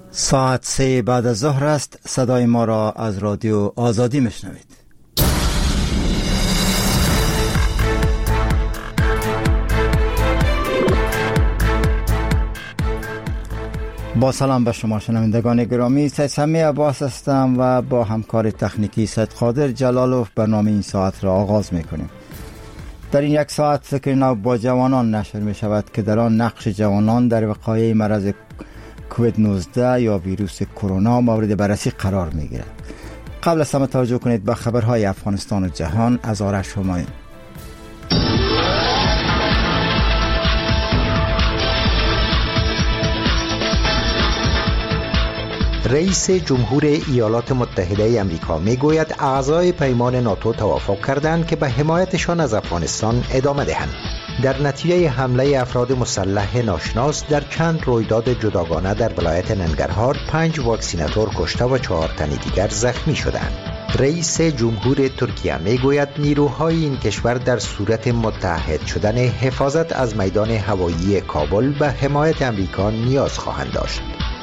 ساعت 3 بعد از ظهر است. صدای ما را از رادیو آزادی میشنوید. با سلام به شما شنوندگان گرامی، سید سمی عباس هستم و با همکار تکنیکی سید قادر جلالوف برنامه این ساعت را آغاز میکنیم. در این یک ساعت فکر نو با جوانان نشر می شود که در آن نقش جوانان در وقایع مرض کووید 19 یا ویروس کرونا مورد بررسی قرار می گیرد. قبل از همه توجه کنید به خبرهای افغانستان و جهان از آرش همایون. رئیس جمهور ایالات متحده آمریکا میگوید اعضای پیمان ناتو توافق کردند که به حمایتشان از افغانستان ادامه دهند. در نتیجه حمله افراد مسلح ناشناس در چند رویداد جداگانه در ولایت ننگرهار 5 واکسیناتور کشته و 4 تن دیگر زخمی شدند. رئیس جمهور ترکیه میگوید نیروهای این کشور در صورت متحد شدن حفاظت از میدان هوایی کابل به حمایت آمریکا نیاز خواهند داشت.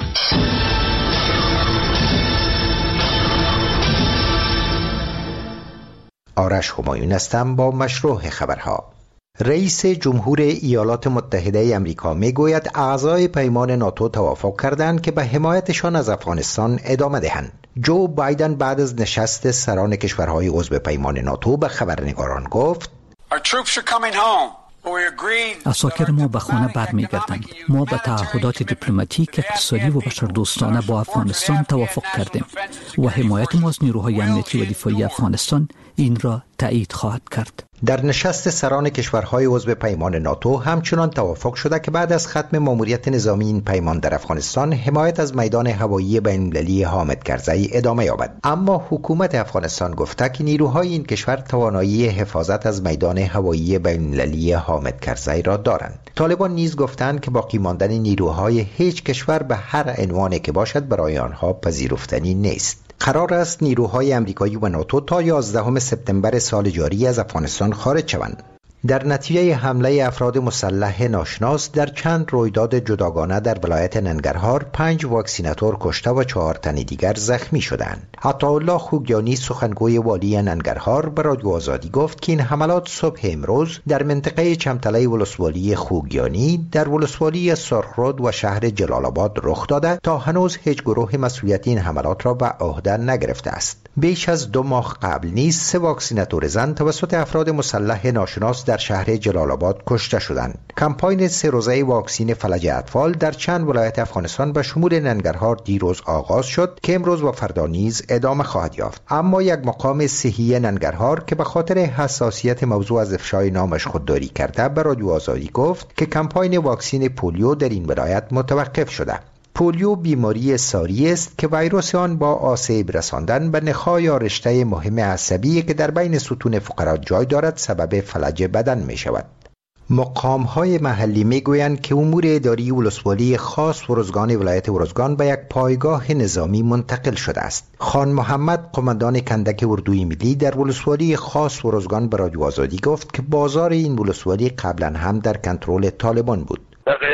آرش همایون هستم با مشروع خبرها. رئیس جمهور ایالات متحده آمریکا میگوید اعضای پیمان ناتو توافق کردند که به حمایتشان از افغانستان ادامه دهند. جو بایدن بعد از نشست سران کشورهای عضو پیمان ناتو به خبرنگاران گفت: اساکر ما به خانه برمیگردند. ما به تعهدات دیپلماتیک، اقتصادی و بشردوستانه با افغانستان توافق کردیم و حمایت ما از نیروهای امنیتی و دفاعی افغانستان این را تایید خواهد کرد. در نشست سران کشورهای عضو پیمان ناتو همچنان توافق شده که بعد از ختم ماموریت نظامی این پیمان در افغانستان حمایت از میدان هوایی بین‌المللی حامد کرزی ادامه یابد. اما حکومت افغانستان گفته که نیروهای این کشور توانایی حفاظت از میدان هوایی بین‌المللی حامد کرزی را دارند. طالبان نیز گفتند که باقی ماندن نیروهای هیچ کشور به هر عنوانی که باشد برای آنها پذیرفتنی نیست. قرار است نیروهای آمریکایی و ناتو تا 11 سپتامبر سال جاری از افغانستان خارج شوند. در نتیجه حمله افراد مسلح ناشناس در چند رویداد جداگانه در ولایت ننگرهار 5 واکسیناتور کشته و 4 تن دیگر زخمی شدند. عطاالله خوگیانی سخنگوی والی ننگرهار به رادیو آزادی گفت که این حملات صبح امروز در منطقه چمتله ولسوالی خوگیانی در ولسوالی سرخرود و شهر جلال آباد رخ داده تا هنوز هیچ گروه مسئولیت این حملات را به عهده نگرفته است. بیش از 2 ماه قبل نیز 3 واکسیناتور زن توسط افراد مسلح ناشناس در شهر جلال آباد کشته شدند. کمپاین 3 روزه واکسین فلج اطفال در چند ولایت افغانستان به شمول ننگرهار دیروز آغاز شد که امروز و فردا نیز ادامه خواهد یافت. اما یک مقام صحی ننگرهار که به خاطر حساسیت موضوع از افشای نامش خودداری کرده به رادیو آزادی گفت که کمپاین واکسین پولیو در این ولایت متوقف شده. پولیو بیماری ساری است که ویروس آن با آسیب رساندن به نخاع یا رشته مهم عصبی که در بین ستون فقرات جای دارد سبب فلج بدن می شود. مقام‌های محلی میگویند که امور اداری ولسوالی خاص ورزگان ولایت ورزگان به یک پایگاه نظامی منتقل شده است. خان محمد قماندان کندک اردوی ملی در ولسوالی خاص ورزگان به رادیو آزادی گفت که بازار این ولسوالی قبلا هم در کنترل طالبان بود.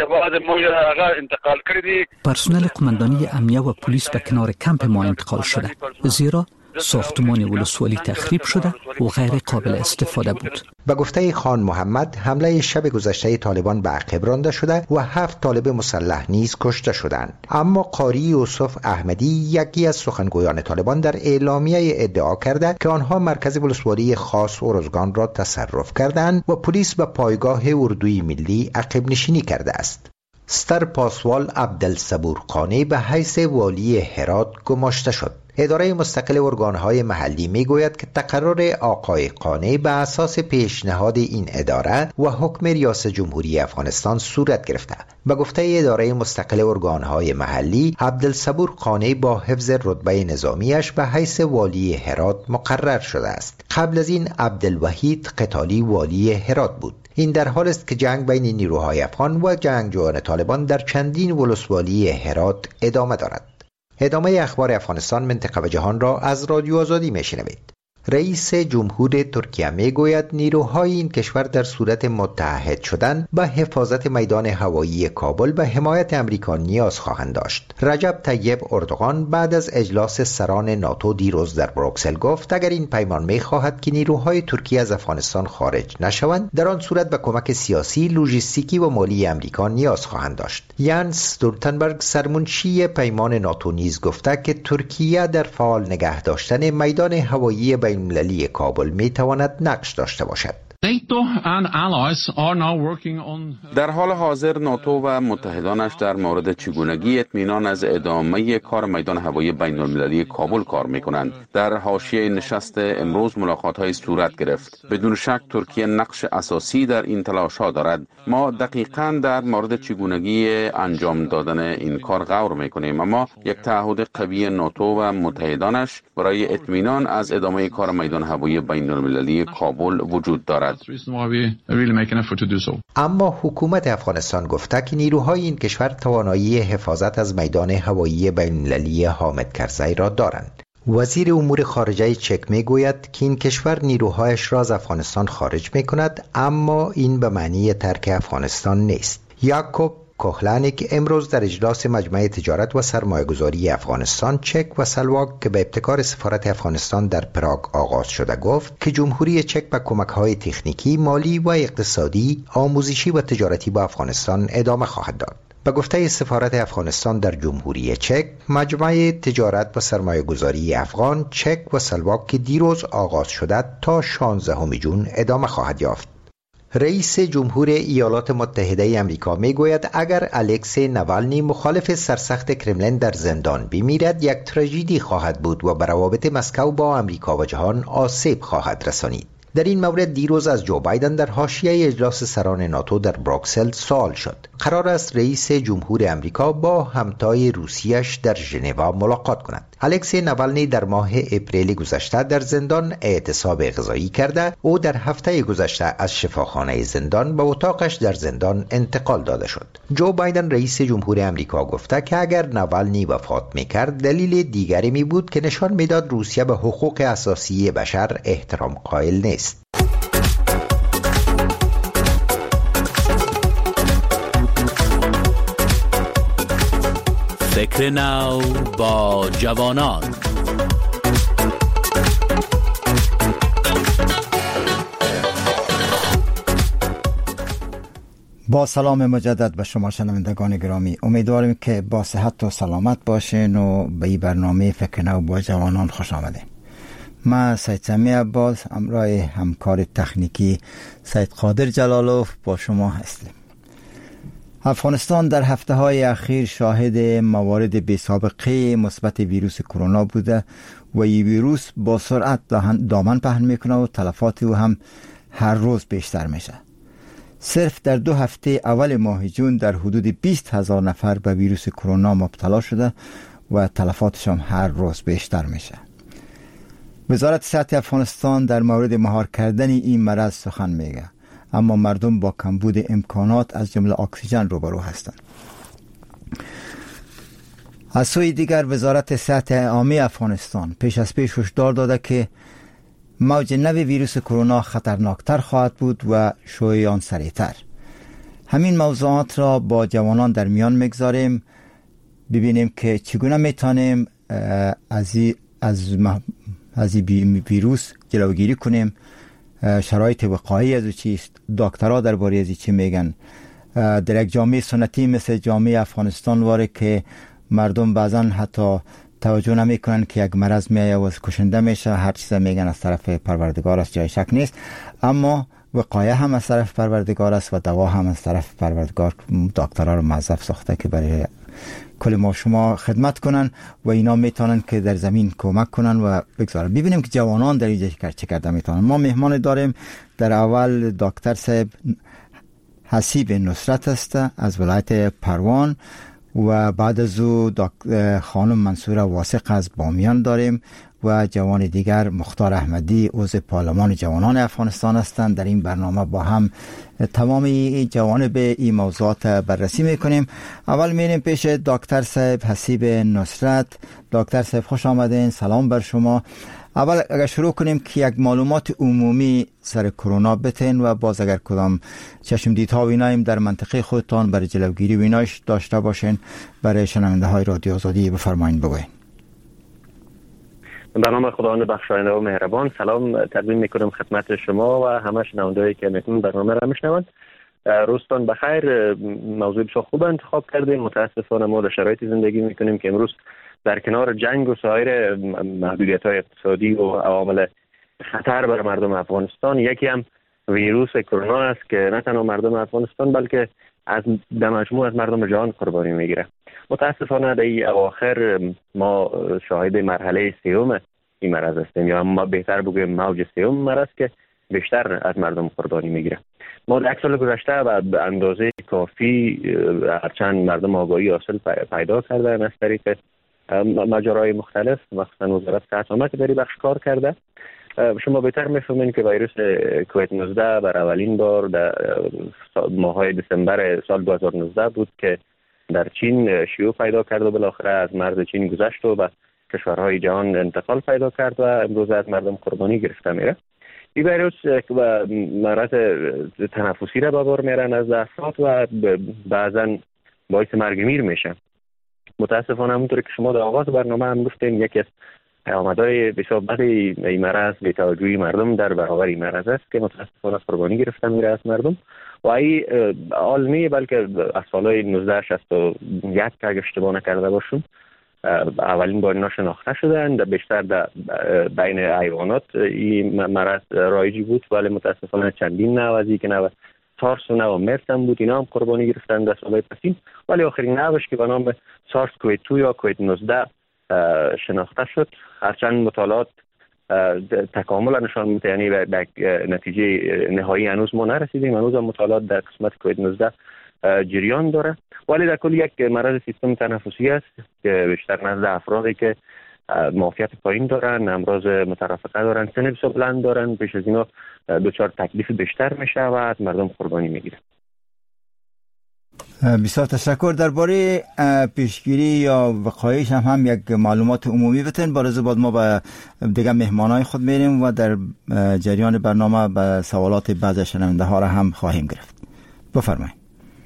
پرسنل قماندانی امنیه و پلیس به کنار کمپ ما انتقال شده، زیرا ساختمان ولسوالی تخریب شده و غیر قابل استفاده بود. به گفته خان محمد حمله شب گذشته طالبان به عقب رانده شده و 7 طالب مسلح نیز کشته شدند. اما قاری یوسف احمدی یکی از سخنگویان طالبان در اعلامیه ادعا کرده که آنها مرکز ولسوالی خاص ارزگان را تصرف کردند و پلیس به پایگاه اردوی ملی عقب نشینی کرده است. ستر پاسوال عبدالصبور قانی به حیث والی هرات گماشته شد. اداره مستقل ارگانهای محلی میگوید که تقرر آقای قانی به اساس پیشنهاد این اداره و حکم ریاست جمهوری افغانستان صورت گرفته. به گفته اداره مستقل ارگانهای محلی، عبدالصبور قانی با حفظ رتبه نظامیش به حیث والی هرات مقرر شده است. قبل از این عبدالوحید قتالی والی هرات بود. این در حال است که جنگ بین نیروهای افغان و جنگجویان طالبان در چندین ولسوالی هرات ادامه دارد. ادامه اخبار افغانستان، منطقه و جهان را از رادیو آزادی میشنوید. رئیس جمهور ترکیه میگوید نیروهای این کشور در صورت متحد شدن به حفاظت میدان هوایی کابل به حمایت امریکا نیاز خواهند داشت. رجب طیب اردوغان بعد از اجلاس سران ناتو دیروز در بروکسل گفت اگر این پیمان میخواهد که نیروهای ترکیه از افغانستان خارج نشوند، در آن صورت به کمک سیاسی، لوجستیکی و مالی امریکا نیاز خواهند داشت. یانس استولتنبرگ سرمنشی پیمان ناتو نیز گفته که ترکیه در فعال نگه داشتن میدان هوایی بین‌المللی کابل میتواند نقش داشته باشد. در حال حاضر ناتو و متحدانش در مورد چگونگی اطمینان از ادامه کار میدان هوایی بین المللی کابل کار میکنند. در حاشیه نشست امروز ملاقات‌های صورت گرفت. بدون شک ترکیه نقش اساسی در این تلاش‌ها دارد. ما دقیقاً در مورد چگونگی انجام دادن این کار غور میکنیم، اما یک تعهد قوی ناتو و متحدانش برای اطمینان از ادامه کار میدان هوایی بین المللی کابل وجود دارد. اما حکومت افغانستان گفته که نیروهای این کشور توانایی حفاظت از میدان هوایی بین‌المللی حامد کرزی را دارند. وزیر امور خارجه چک میگوید که این کشور نیروهایش را از افغانستان خارج میکند، اما این به معنی ترک افغانستان نیست. یعقوب کوهلانیک امروز در اجلاس مجمع تجارت و سرمایه‌گذاری افغانستان، چک و سلواک که به ابتکار سفارت افغانستان در پراگ آغاز شده گفت که جمهوری چک به کمک‌های تکنیکی، مالی و اقتصادی، آموزشی و تجارتی با افغانستان ادامه خواهد داد. به گفته سفارت افغانستان در جمهوری چک، مجمع تجارت و سرمایه‌گذاری افغان، چک و سلواک که دیروز آغاز شده تا 16 جون ادامه خواهد یافت. رئیس جمهور ایالات متحده آمریکا میگوید اگر الکسی نوالنی مخالف سرسخت کرملین در زندان بمیرد، یک تراژدی خواهد بود و به روابط مسکو با آمریکا و جهان آسیب خواهد رسانید. در این مورد دیروز از جو بایدن در حاشیه اجلاس سران ناتو در بروکسل سوال شد. قرار است رئیس جمهور آمریکا با همتای روسیه‌اش در ژنو ملاقات کند. الکسی نوالنی در ماه اپریل گذشته در زندان اعتصاب غذایی کرده. او در هفته گذشته از شفاخانه زندان به اتاقش در زندان انتقال داده شد. جو بایدن رئیس جمهور آمریکا گفته که اگر نوالنی وفات می‌کرد، دلیل دیگری می بود که نشان میداد روسیه به حقوق اساسی بشر احترام قائل نیست. فکر نو با جوانان. با سلام مجدد به شما شنوندگان گرامی، امیدواریم که با صحت و سلامت باشین و به این برنامه فکر نو با جوانان خوش آمدین. من سید سمی عباس همراه همکار تکنیکی سید قادر جلالوف با شما هستیم. افغانستان در هفته‌های اخیر شاهد موارد بی سابقه مثبت ویروس کرونا بوده و این ویروس با سرعت دامن پهن میکنه و تلفات او هم هر روز بیشتر میشه. صرف در 2 هفته اول ماه جون در حدود 20,000 نفر به ویروس کرونا مبتلا شده و تلفاتش هم هر روز بیشتر میشه. وزارت صحت افغانستان در مورد مهار کردن این مرض سخن میگه، اما مردم با کمبود امکانات از جمله اکسیژن روبرو هستند. از سوی دیگر وزارت صحت عامه افغانستان پیش از پیش هشدار داده که موج نو ویروس کرونا خطرناکتر خواهد بود و شیوع آن سریعتر. همین موضوعات را با جوانان در میان میگذاریم، ببینیم که چگونه میتونیم از این ویروس جلوگیری کنیم، شرایط وقایعی از چیست، دکترها درباره از چی میگن. در یک جامعه سنتی مثل جامعه افغانستان واره که مردم بعضا حتی توجه نمیکنن که یک مرض میایه و کشنده میشه، هر چیز میگن از طرف پروردگار است، جای شک نیست، اما وقایع هم از طرف پروردگار است و دوا هم از طرف پروردگار. دکترها رو موظف ساخته که برای کل ما شما خدمت کنن و اینا میتونن که در زمین کمک کنن و بگذارن. ببینیم که جوانان در اینجا چه کرده میتونن. ما مهمان داریم. در اول دکتر صاحب حسیب نصرت است از ولایت پروان و بعد از او خانم منصوره واسق از بامیان داریم و جوان دیگر مختار احمدی عضو پارلمان جوانان افغانستان هستند. در این برنامه با هم تمام جوانب این موضوعات بررسی میکنیم. اول میریم پیش دکتر صاحب حسیب نصرت. دکتر صاحب خوش آمدین، سلام بر شما. اول اگر شروع کنیم که یک معلومات عمومی سر کرونا بتین و باز اگر کدام چشمدیدها و اینایم در منطقه خودتان برای جلوگیری و ایناش داشته باشین برای شنونده های رادیو آزادی بفرمایید بگوین. به نام خداوند بخشاینده و مهربان سلام تقدیم میکنم خدمت شما و همه شنوندهایی که میتونن برنامه را میشنوند. روزتان بخیر. موضوع بسیار خوب انتخاب کردیم. متاسفانه ما در شرایط زندگی میکنیم که امروز در کنار جنگ و سایر محدودیت‌های اقتصادی و عوامل خطر بر مردم افغانستان، یکی هم ویروس کرونا است که نه تنها مردم افغانستان بلکه در مجموع از مردم جهان قربانی میگیره. متاسفانه در این اواخر ما شاهد مرحله سوم این مرض هستیم، یا ما بهتر بگویم موج سوم مرض که بیشتر از مردم قربانی میگیره. ما در سال گذشته و به اندازه کافی هرچند مردم آگاهی حاصل پیدا کردن از طریق مجارای مختلف، مخصوصا وزارت صحت عامه که در بخش کار کرده. شما بهتر میفهمین که ویروس کووید 19 بر اولین بار در ماهای دسامبر سال 2019 بود که در چین شیوع پیدا کرد و بالاخره از مرز چین گذشت و به کشورهای جهان انتقال پیدا کرد و امروز از مردم قربانی گرفته میره. این ویروس و مرض تنفسی را به بار میارن از افراد و بعضا باعث مرگ میر میشه. متاسفانه همونطور که شما در آغاز برنامه هم گفتین، یکی از پیامدهای بسیار بد این مرض بی‌توجهی مردم در برابر این مرض است که متاسفانه قربانی گرفته میره از مردم. و این عالمی بلکه از سالهای 1961 که اگه اشتباه نکرده باشم اولین بار اینا شناخته شدن. بیشتر در بین حیوانات این مرض رایجی بود، ولی متاسفانه چندین نوع از که نوع سارس و نوع مرس هم بود، اینا هم قربانی گرفتن در سالهای پسین. ولی آخرین نوعش که به نام سارس کووید 2 یا کووید 19 شناخته شد، هرچند مطالعات تکامل نشان میده، یعنی به نتیجه نهایی هنوز ما نرسیدیم، هنوز هم مطالعات در قسمت کووید 19 جریان داره. ولی در کل یک مرض سیستم تنفسی است که بیشتر نزد افرادی که معافیت پایین دارن، امراض مترافقه دارن، سن بسیار بلند دارن، پیش از اینا دچار تکلیف بیشتر میشه و از مردم قربانی میگیره. بسیار تشکر. درباره پیشگیری یا وقایعش هم یک معلومات عمومی بتین. بارز بعد ما به دیگه مهمانای خود میریم و در جریان برنامه به سوالات بعضی شنونده ها را هم خواهیم گرفت. بفرمایید.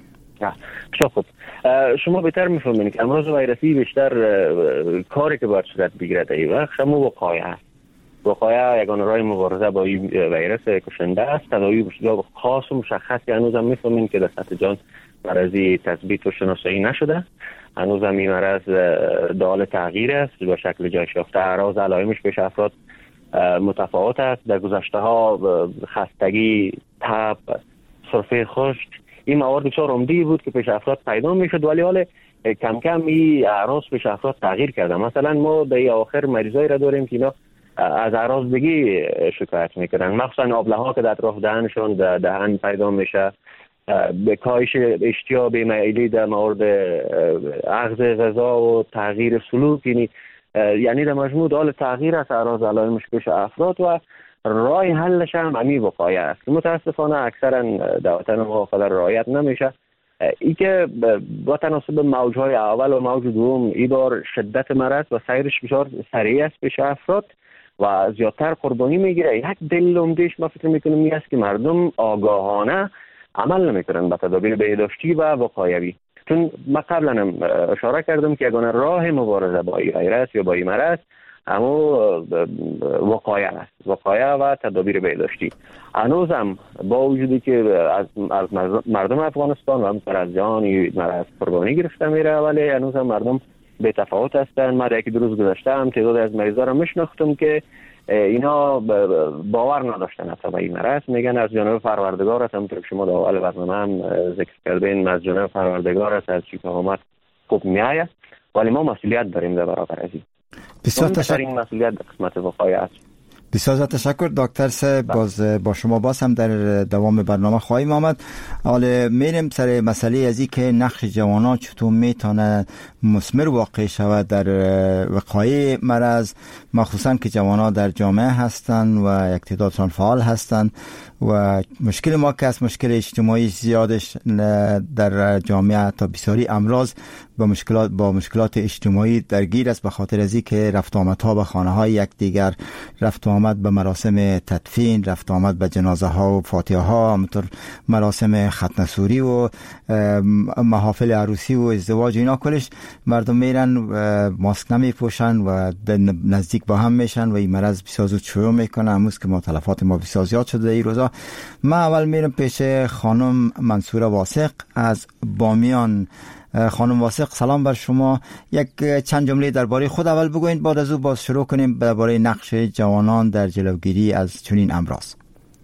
بسیار خوب. شما بهتر میفهمید که امراض ویروسی بیشتر کاری که باید صورت بگیره در این وقت شما وقایع است. وقایع یگانه راه مبارزه با این ویروس کشنده است. تداوی خاص و مشخصی هنوز هم میفهمیم که در سطح جهان مرضی تثبیت و شناسایی نشده. هنوز هم این مرض در حال تغییر است، به شکل جهش یافته. اعراض علائمش پیش افراد متفاوت است. در گذشته ها خستگی، تب، سرفه خشک، این موارد بسیار عمدی بود که پیش افراد پیدا میشد، ولی حالا کم کم این اعراض پیش افراد تغییر کرده. مثلا ما در آخر مریضایی را داریم که اینا از اعراضگی شکایت میکنن، مخصوصا آبله‌ها که در اطراف دهنشون دهن پیدا میشه، به کاهش اشتها، بی‌میلی در مورد اخذ غذا و تغییر سلوک، یعنی در مجموع حال تغییر از اعراض علائمش پیش افراد و راه حلش هم همین وقایع است. متاسفانه اکثرا در وطن ما قدر رعایت نمیشه. ای که با تناسب موجهای اول و موج دوم این بار شدت مرض و سیرش بسیار سریع است پیش افراد و زیادتر قربانی میگیره. یک دلیل عمده‌اش ما فکر میکنم این است که مردم آگاهانه عمل نمیکنن به تدابیر بهداشتی و وقایوی. چون ما قبلا هم اشاره کردم که یگانه راه مبارزه با این ویروس یا با این مرض اما وقایع است، وقایع و تدابیر بهداشتی. هنوز هم با وجودی که از مردم افغانستان و همینطور از جهان مرض قربانی گرفته میره، ولی هنوز هم مردم به تفاوت هستن. ما در 2 روز گذشته هم تعداد از مریضا رو میشناختم که اینا باور نداشتن حتی به این مرض. میگن از جانب پروردگار است، همونطور که شما در اول برنامه هم ذکر کردین، از جانب پروردگار است، از چی که آمد خوب میآید، ولی ما مسئولیت داریم در برابر از این. بسیار تشکر. این مسئولیت در قسمت وقایع است. بسیار تشکر دکتر صاحب. باز با شما باز هم در دوام برنامه خواهیم آمد. حالا میریم سر مسئله ازی که نقش جوانان چطور میتونه مثمر واقع شود در وقایع مرض، مخصوصا که جوانان در جامعه هستند و یک تعدادشان فعال هستند و مشکل ما که از مشکل اجتماعی زیادش در جامعه تا بسیاری امراض با مشکلات اجتماعی درگیر است، به خاطر از اینکه رفت آمدها به خانه های یکدیگر، رفت آمد به مراسم تدفین، رفت آمد به جنازه ها و فاتحه ها، همونطور مراسم ختنه سوری و محافل عروسی و ازدواج، اینا کلش مردم میرن ماسک نمیپوشن و نزدیک با هم میشن و این مرض بسیار زود شروع میکنه. امروز که تلفات ما بسیار زیاد شده این روزا. ما اول میرم پیش خانم منصوره واثق از بامیان. خانم واثق سلام بر شما. یک چند جمله درباره خود اول بگوین، بعد از او باز شروع کنیم درباره نقش جوانان در جلوگیری از چنین امراض.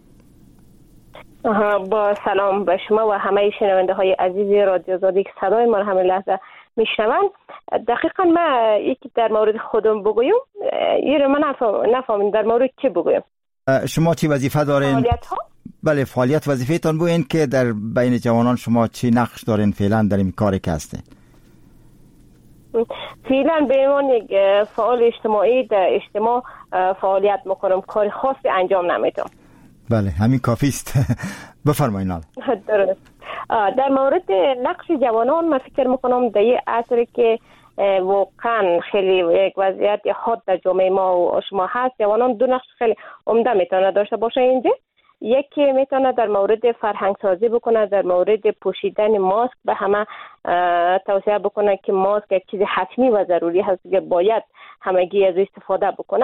با سلام به شما و همه شنونده های عزیز رادیو آزادی که صدای ما همین لحظه میشنوند. دقیقا ما یکی در مورد خودم بگویم، این رو من نفهمیم در مورد چی بگویم. شما چی وظیفه دارین؟ فعالیت ها؟ بله، فعالیت وظیفه تان بگوین که در بین جوانان شما چی نقش دارین فعلا در این کاری که هستین. فعلا به عنوان یک فعال اجتماعی در اجتماع فعالیت میکنم، کار خاصی انجام نمیدم. بله، همین کافی است. بفرمایید. درست. در مورد نقش جوانان من فکر میکنم در این عصر که واقعا خیلی یک وضعیت حاد در جامعه ما و شما هست، جوانان دو نقش خیلی عمده میتونه داشته باشه اینجا. یکی میتونه در مورد فرهنگ سازی بکنه، در مورد پوشیدن ماسک به همه توصیه بکنه که ماسک یک چیز حتمی و ضروری هست که باید همگی از استفاده بکنه.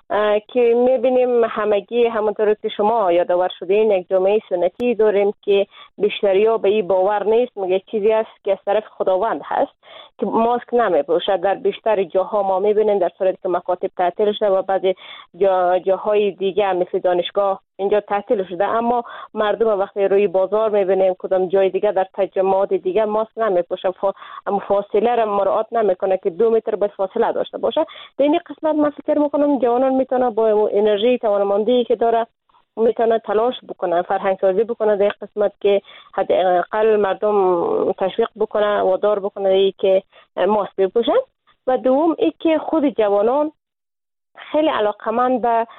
که میبینیم همگی همونطور که شما یادآور شدین یک جامعه سنتی داریم که بیشتری ها به این باور نیست، میگه چیزی است که از طرف خداوند هست که ماسک نمیپوشد. در بیشتر جاها ما میبینیم در صورتی که مکاتب تعطیل شده و بعضی جاهای دیگه مثل دانشگاه اینجا تعطیل شده، اما مردم وقتی روی بازار میبینیم کدام جای دیگه در تجمعات دیگه ماسک نمیپوشن، اما فاصله را مراعات نمیکنه که 2 متر باید فاصله داشته باشه. در این قسمت من فکر میکنم جوانان میتونه با انرژی توانمندی که داره میتونه تلاش بکنه، فرهنگ سازی بکنه در این قسمت که حداقل مردم تشویق بکنه و دار بکنه که ماسک بپوشن. و دوم ای که خود جوانان خیلی علاقمند به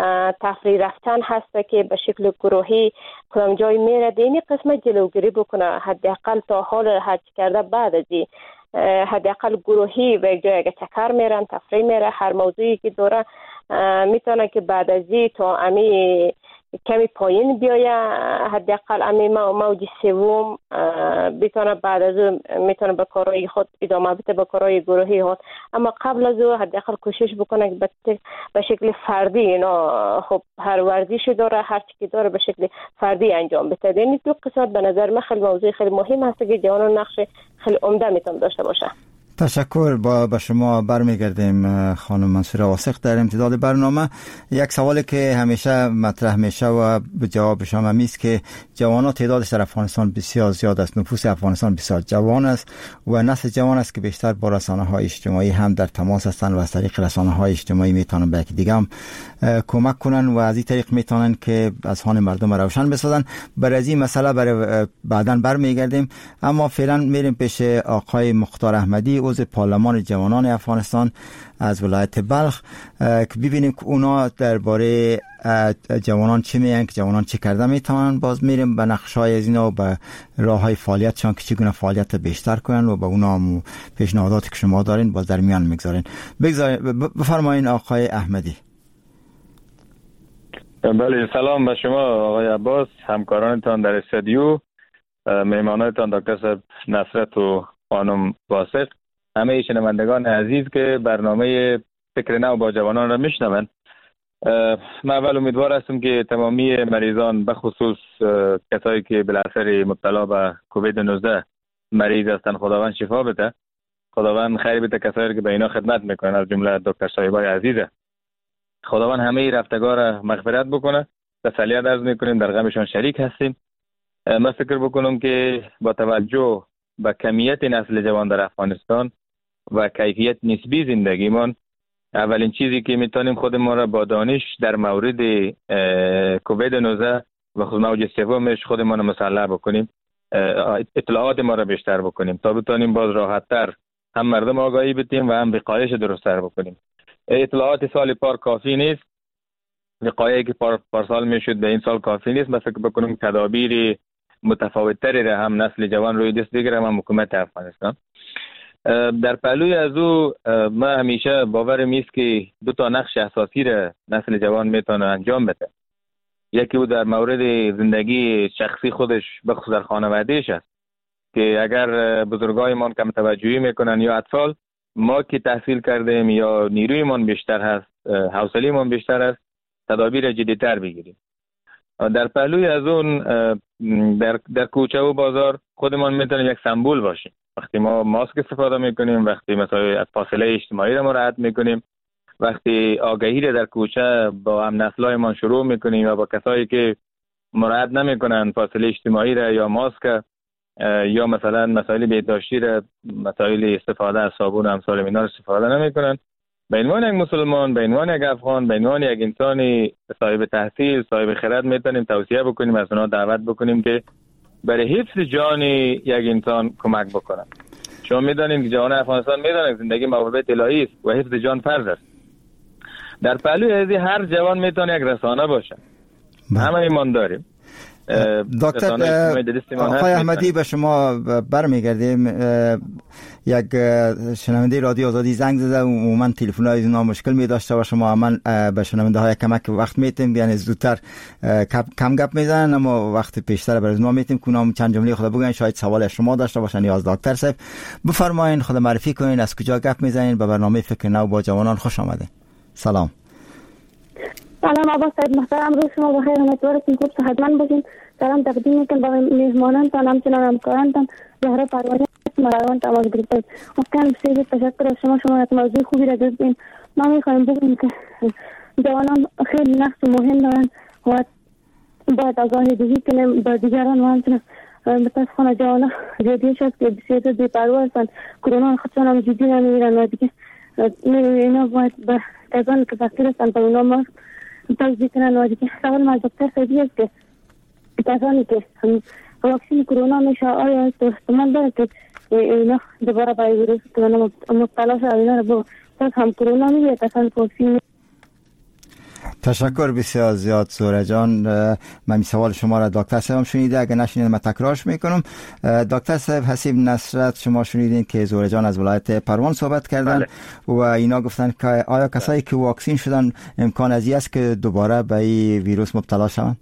تفریح رفتن هسته که به شکل گروهی کدام جای میره در این قسمت جلوگیری بکنه، حداقل تا حال حج کرده بعد از این حداقل گروهی به یک جای اگه چکر میرن تفریح میره، هر موضوعی که داره میتونه که بعد از این تا امی کمی پایین بیایه، حداقل امی موج سوم بتونه بعد از اون میتونه به کارهای خود ادامه بده، به کارهای گروهی خود. اما قبل از اون حداقل کوشش بکنه که به شکل فردی اینا خب هر ورزشی داره، هر چیزی داره به شکل فردی انجام بده. یعنی دو قسمت به نظر من خیلی موضوع خیلی مهم هست که جوانان نقش خیلی عمده میتونه داشته باشه. تشکر. با شما برمیگردیم خانم منصوره واثق در امتداد برنامه. یک سوالی که همیشه مطرح میشه و به جواب شما همی است که جوانان تعدادش در افغانستان بسیار زیاد است، نفوس افغانستان بسیار جوان است و نسل جوان است که بیشتر با رسانه‌های اجتماعی هم در تماس هستند و از طریق رسانه‌های اجتماعی میتونن به یکی دیگه هم کمک کنن و از این طریق میتونن که اذهان مردم روشن بسازن. برای این مسئله برای بعداً برمیگردیم، اما فعلا میریم پیش آقای مختار احمدی، عضو پارلمان جوانان افغانستان از ولایت بلخ، که ببینیم که اونا درباره جوانان چی میگن، که جوانان چی کرده میتونن. باز میریم به نقش‌های از اینا و به راه‌های فعالیتشان که چگونه فعالیت بیشتر کنن و به اونا هم پیشنهاداتی که شما دارین باز در میان میگذارین. بفرمایین آقای احمدی. بله، سلام به شما آقای عباس، همکارانتان در استودیو، مهمانانتان دکتر صاحب نصرت و خانم واثق، همه شنوندگان عزیز که برنامه فکر نو با جوانان را میشنوند. من اول امیدوار هستم که تمامی مریضان به خصوص کسایی که بالاخره مبتلا به کووید 19 مریض هستند خداوند شفا بده، خداوند خیر بده کسایی که به اینا خدمت میکنن از جمله دکتر صاحبای عزیزه. خداوند همه رفتگار را مغفرت بکنه. تسلیت عرض میکنیم، در غمشان شریک هستیم. من فکر بکنم که با توجه به کمیت نسل جوان در افغانستان و کیفیت نسبی زندگیمان اولین چیزی که میتونیم خود ما را با دانش در مورد کووید 19 و خود موج سومش خودمان مسلح بکنیم، اطلاعات ما را بیشتر بکنیم تا بتونیم باز راحت‌تر هم مردم آگاهی بدیم و هم وقایش درست‌تر بکنیم. اطلاعات سال پار کافی نیست، وقایعی که پارسال میشد به این سال کافی نیست. من فکر بکنم تدابیر متفاوت‌تری را هم نسل جوان روی دست بگیره و حکومت افغانستان. در پهلوی از او من همیشه باورم است که دو تا نقش اساسی را نسل جوان میتونه انجام بده. یکی او در مورد زندگی شخصی خودش بخصوص در خانوادهش است که اگر بزرگایمان کم توجهی میکنن یا اطفال، ما که تحصیل کردیم یا نیرویمان بیشتر هست، حوصله‌مان بیشتر است، تدابیر جدی‌تر بگیریم. در پهلوی از اون در کوچه و بازار خودمان میتونیم یک سمبل باشیم. وقتی ما ماسک استفاده میکنیم، وقتی مثلا از فاصله اجتماعی را مراعات میکنیم، وقتی آگاهی را در کوچه با هم نسلایمان شروع میکنیم و با کسایی که مراعات نمیکنن فاصله اجتماعی را یا ماسک یا مثلا مسائل بهداشتی را، مسائل استفاده از صابون و امثال اینا استفاده نمیکنن، به عنوان یک مسلمان، به عنوان یک افغان، به عنوان یک انسان صاحب تحصیل، صاحب خرد میتونیم توصیه بکنیم، از اونا دعوت بکنیم که برای حفظ جان یک انسان کمک بکنن. شما میدانید که جوان افغانستان میدانند زندگی محبت الهی است و حفظ جان فرض است. در پهلوی از هر جوان میتونه یک رسانه باشه. همه ایمان داریم. دکتر آقای احمدی به شما برمیگردیم. یک شنونده رادیو آزادی زنگ زده و عموما تلفن‌های از اینا مشکل می داشته و شما من به شنونده های کمک وقت میتیم، یعنی زودتر کم گپ میزنن، اما وقت پیشتر برای ما میتیم کنم چند جمله خود بگین، شاید سوال شما داشته باشن یا از دکتر صاحب. بفرمایین، خود معرفی کنین، از کجا گپ میزنین، به برنامه فکر نو با جوانان خوش آمده. سلام. سلام عباس صاحب محترم، روز شما بخیر، امیدوارم خوب صحتمند باشین. سلام تقدیم میکنم به میزبانانتان، همچنان همکارانتان زهرا پروانه مراقبان تماس گرفتید. ممکن بسیار تشکر از شما یک موضوع خوبی را دادین. ما میخوایم بگیم که جوانان خیلی نقش مهم دارن و باید آگاهی دهی کنیم به دیگران و همچنان متاسفانه جوانان جدی شد که بسیار بی‌پروا هستند، کرونا خودشان هم جدی نمیگیرن و دیگه اینا باید به کسانی که فقیر هستند به اونا ما توضیح کنن. و دیگه سوال ما دکتر صاحبی است که کسانی که واکسین کرونا میشه آیا احتمال داره که اینا دوباره به ویروس کرونا مبتلا شد، اینا رو باز هم کرونا میگه کسانی واکسین؟ تشکر بسیار زیاد زهره جان. من سوال شما را دکتر صاحب شنیده، اگه نشنیدین من تکرارش میکنم. دکتر صاحب حسیب نصرت، شما شنیدین که زهره جان از ولایت پروان صحبت کردن. بله. و اینا گفتن که آیا کسایی که واکسین شدن امکان ازی است که دوباره به این ویروس مبتلا شوند؟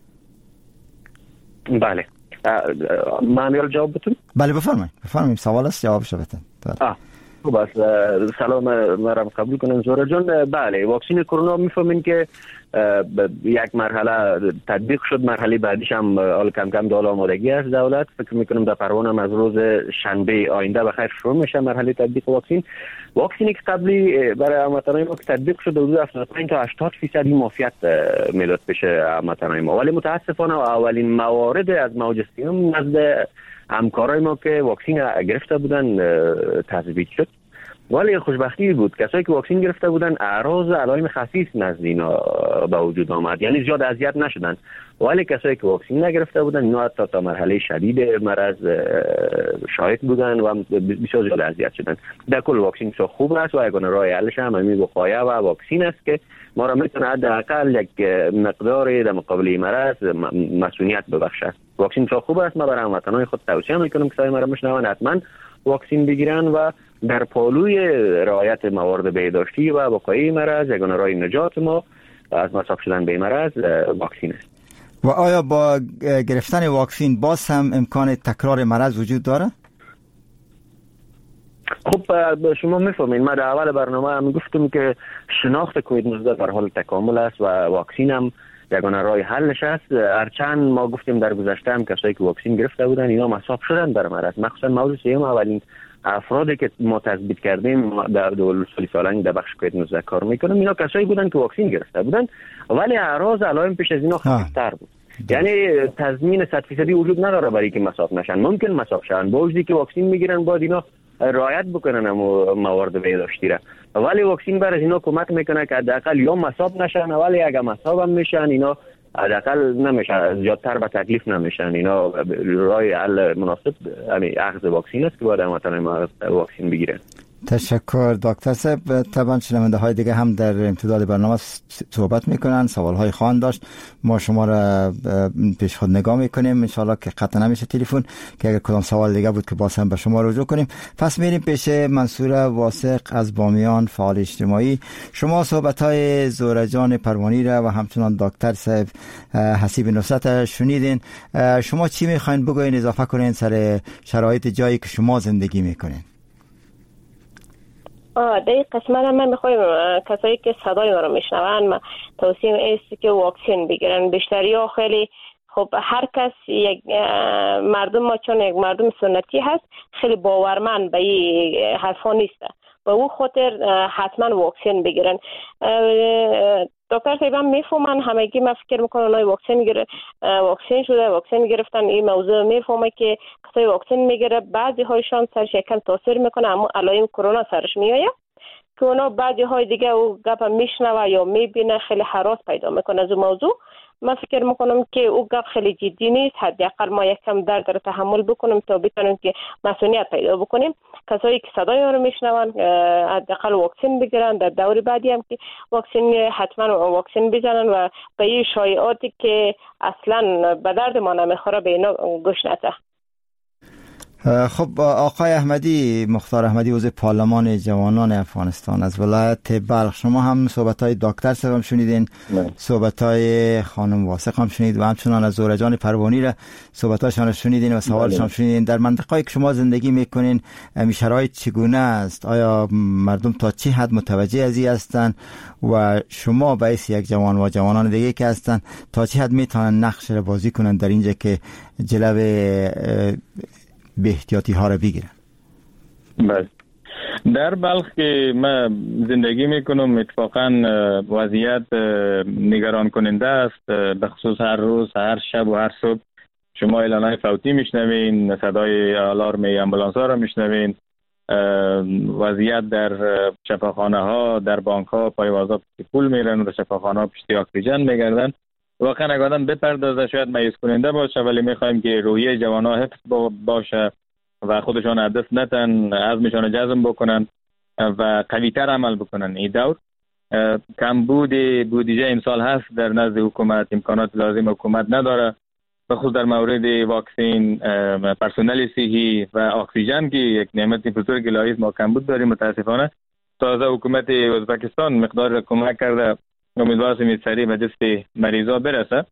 بله. من جواب بدم؟ بله بفرمایید سوال است جوابش بدید. خب است. سلام مرام قبول کنین زهره جان. بله، واکسین کرونا میفهمین که یک مرحله تطبیق شد، مرحله بعدیش هم حال کم کم دال آمادگی است دولت. فکر میکنم در پروان هم از روز شنبه آینده بخیر شروع میشه مرحله تطبیق واکسینی که قبلی برای هموطنان ما که تطبیق شد حدود 75 تا 80% معافیت میداد پیش هموطنان ما، ولی متاسفانه اولین موارد از موج سوم نزد همکارای ما که واکسین گرفته بودن تثبیت شد. ولی خوشبختی بود کسایی که واکسین گرفته بودن اعراض علائم خفیف نزد اینا به وجود آمد، یعنی زیاد اذیت نشدن. ولی کسایی که واکسین نگرفته بودن اینا حتی تا مرحله شدید مرض شاهد بودن و بسیار زیاد اذیت شدن. در کل واکسین بسیار خوب است و یگانه راه حلش هم همین وقایه و واکسین است که ما را میتونه حداقل یک مقدار در مقابل مرض مسئولیت ببخشه. واکسین بسیار خوب است. ما برای هموطنان خود توصیه میکنم که سایه ما را میشنون حتما واکسین بگیرن و در پالوی رعایت موارد بهداشتی و وقایع مرض یگانه راه نجات ما از مصاب شدن به مرض واکسین است. و آیا با گرفتن واکسین باز هم امکان تکرار مرض وجود داره؟ خب شما میفهمین ما در اول برنامه هم گفتم که شناخت کووید 19 در حال تکامل است و واکسین هم یگانه راه حلش است. هرچند ما گفتیم در گذشته هم کسایی که واکسین گرفته بودن اینا مصاب شدن بر مرض، مخصوصا موضوع سوم اولین افرادی که ما تثبیت کردیم در دول سالانگ در بخش کووید 19 کار میکنم اینا کسایی بودن که واکسین گرفته بودن ولی اعراض علائم پیش از اینا خفیفتر بود. یعنی تضمین 100% وجود نداره برای که مصاب نشن. ممکن مصاب شن با وجودی که واکسین میگیرن بعد اینا رعایت بکنن امو موارد بهداشتی را. ولی واکسن برای اینا کمک میکنه که حداقل یا مصاب نشن، ولی اگه مصاب هم میشن اینا حداقل نمیشه زیادتر به تکلیف نمیشن. اینا راه حل مناسب همین اخذ واکسن است که باید هموطنان ما واکسن بگیرن. تشکر دکتر صاحب. طبعا شنونده های دیگه هم در امتداد برنامه صحبت میکنن، سوال های خواهند داشت، ما شما را پیش خود نگاه میکنیم، انشالله که قطع نمیشه تلفن، که اگر کدام سوال دیگه بود که باز هم به شما رجوع کنیم. پس میریم پیش منصور واثق از بامیان، فعال اجتماعی. شما صحبت های زورجان پروانی را و همچنان دکتر صاحب حسیب نصرت شنیدین. شما چی میخواین بگوین، اضافه کنین سر شرایط جایی که شما زندگی میکنین؟ در این قسمت من میخوایم کسایی که صدای ما رو میشنون، من توصیه است که واکسن بگیرن. بیشتری ها خیلی خب هر کس یک مردم ما چون یک مردم سنتی هست خیلی باورمند به این حرفا نیست، به او خاطر حتما واکسن بگیرن. دکتر صاحبم میفهمن همگی، من فکر میکنم اونای واکسن شده، واکسن گرفتن، این موضوع میفهمه که کسای واکسن میگیره بعضی هایشان سرش یکم تاثیر میکنه، اما علائم کرونا سرش میآید که اونا بعضی های دیگه او گپ میشنوه یا میبینه خیلی هراس پیدا میکنه از موضوع. من فکر میکنم که او گپ خیلی جدی نیست، حداقل ما یکم درد رو تحمل بکنیم تا بتونیم که مسئولیت پیدا بکنیم. کسایی که صدای ما رو میشنون حداقل واکسن بگیرن، در دور بعدی هم که واکسن حتما واکسن بزنن و به این شایعاتی که اصلا به درد ما نمیخوره به اینا گوش نده. خب آقای احمدی، مختار احمدی، عضو پارلمان جوانان افغانستان از ولایت بلخ، شما هم صحبت‌های دکتر صاحب هم شنیدین، صحبت‌های خانم واثق هم شنید و همچنان از زورجان پروانی را صحبت‌هاشون شنیدین و سوالشون شنیدین. در منطقه‌ای که شما زندگی می‌کنین این شرایط چگونه است؟ آیا مردم تا چه حد متوجه از این هستند و شما باعث یک جوان و جوانان دیگه که هستند تا چه حد میتونن نقش را بازی کنن در اینجا که جلوه به احتیاطی ها را بگیرن؟ بله، در بلخ که من زندگی میکنم اتفاقا وضعیت نگران کننده است. به خصوص هر روز، هر شب و هر صبح شما اعلانهای فوتی میشنوین، صدای آلارم امبولانس ها را میشنوین، وضعیت در شفاخانه ها، در بانک ها پایوازا پول میرن و شفاخانه ها پشتی اکسیژن میگردن. واقعا اگه آدم بپردازه شاید مایوس کننده باشه، ولی میخوایم که روحیه جوان‌ها حفظ باشه و خودشان از دست نتن، عزمشان جزم بکنن و قوی‌تر عمل بکنن. این دور کمبود بودجه امسال هست در نزد حکومت، امکانات لازم حکومت نداره، بخصوص در مورد واکسن، پرسنل صحی و اکسیژن که یک نعمت بزرگ الهی ما کمبود داریم. متاسفانه تازه حکومت ازبکستان مقدار کمک کرده، امیدوارم سریع به دست مریضا برسه،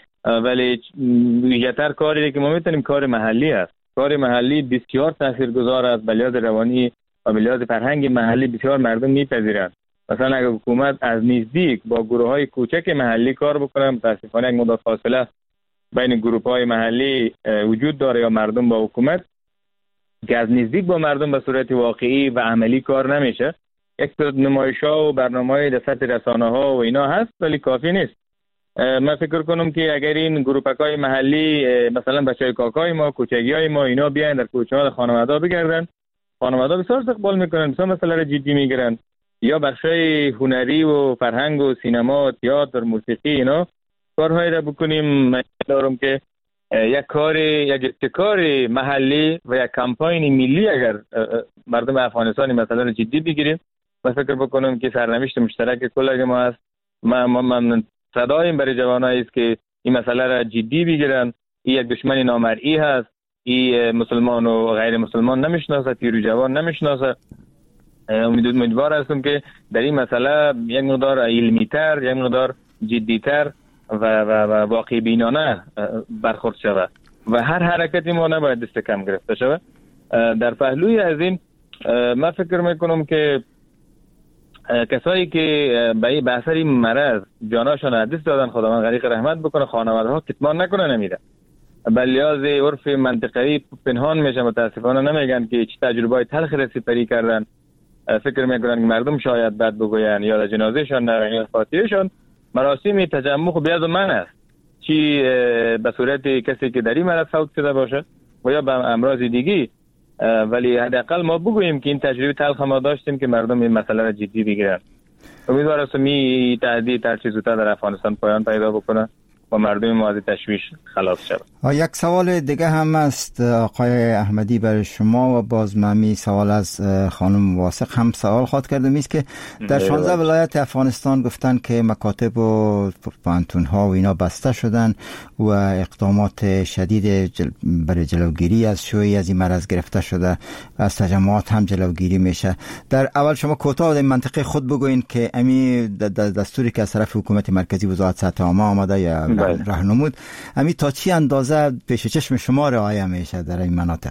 ولی ویژه‌تر کاری که ما میتونیم کار محلی است. کار محلی بسیار تاثیرگذار است، به لحاظ روانی و به لحاظ فرهنگ محلی بسیار مردم میپذیرند. مثلا اگر حکومت از نزدیک با گروه‌های کوچک محلی کار بکنه، متاسفانه یک مدت فاصله بین گروه‌های محلی وجود داره یا مردم با حکومت که از نزدیک با مردم به صورت واقعی و عملی کار نمیشه. یک نمایش‌ها و برنامه‌های در سطح رسانه‌ها و اینا هست ولی کافی نیست. من فکر کنم که اگر این گروپک‌های محلی مثلا بچه‌های کاکای ما، کوچگی‌های ما اینا بیاین در کوچه‌ها خانواده بگردن، خانواده بسیار استقبال میکنن، بسیار مسئله را جدی میگیرن. یا بخشای هنری و فرهنگ و سینما، تئاتر، موسیقی اینا کارهایی را بکنیم. من دارم که یک ابتکار محلی و یک کمپاین ملی اگر مردم افغانستان مثلا را جدی بگیریم، من فکر بکنم که سرنوشت مشترک کل ما است. من صدایم برای جوانایی است که این مسئله را جدی بگیرن. این یک دشمن نامرئی هست، این مسلمان و غیر مسلمان نمیشناسه، پیر و جوان نمیشناسه. امیدوار هستم که در این مسئله یک مقدار علمی‌تر، یک مقدار جدی‌تر و واقع بینانه برخورد شود و هر حرکتی ما نباید دست کم گرفته شود. در پهلوی از این من فکر میکنم که کسایی که به اثر این مرض جاناشون از دست دادن، خداوند غریق رحمت بکنه، خانواده ها کتمان نکنه نمیره، به لحاظ عرف منطقه‌ای پنهان میشه. متاسفانه نمیگن که چه تجربه‌ای تلخ رسیدگی کردن. فکر میکنن که مردم شاید بد بگوین یا جنازهشان نرن یا خاطرشان. مراسم تجمع خب بیاد من است، چی به صورت کسی که در این مرض فوت شده باشه و یا به امراض دیگی ولی حداقل ما بگوییم که این تجربه تلخ ما داشتیم که مردم این مسئله را جدی بگیرن. امیدوارم که تهدید هر چیز زودتر در افغانستان پایان پیدا بکنه و مردم ما از تشویش خلاص شود. یک سوال دیگه هم است آقای احمدی برای شما و باز ممی سوال از خانم واسق هم سوال خواد کردم است که در 16 ولایت افغانستان گفتن که مکاتب و پانتون‌ها و اینا بسته شدن و اقدامات شدید برای جلوگیری از شیوع از این مرض گرفته شده، از تجمعات هم جلوگیری میشه. در اول شما کوتاه در منطقه خود بگوین که امی دستوری که از طرف حکومت مرکزی وزارت صحت عامه آمده یا راهنمود امی تا چی اندازه پیش چشم شما رعایت میشه در این مناطق؟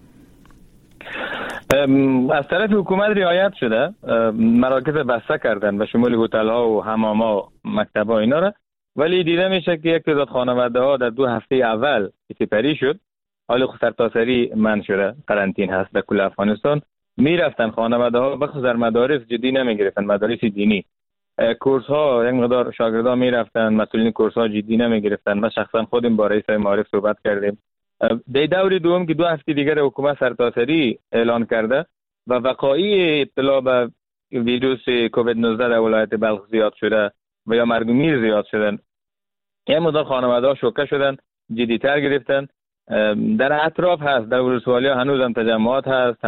از طرف حکومت رعایت شده، مراکز بسته کردن به شمول هتل ها و حمام ها و مکتب ها اینا را، ولی دیده میشه که یک تعداد خانواده ها در 2 هفته اول سپری شد، حال سرتاسری منع شده، قرنطین هست در کل افغانستان. میرفتن خانواده ها بخصوص در مدارس جدی نمیگرفتن، مدارس دینی کورس ها یک مقدار شاگردان میرفتن، مسئولین کورس ها جدی نمیگرفتن. ما شخصا خودم با رئیس معارف صحبت کردیم. در دور دوم که 2 هفته دیگر حکومت سرتاسری اعلان کرده و وقایع ابتلا به ویروس کووید 19 در ولایت بلخ زیاد شده و یا مرگ و میر زیاد شدن، یک مقدار خانواده ها شوکه شدن، جدی تر گرفتن. در اطراف هست، در ولسوالی ها هنوزم تجمعات هست،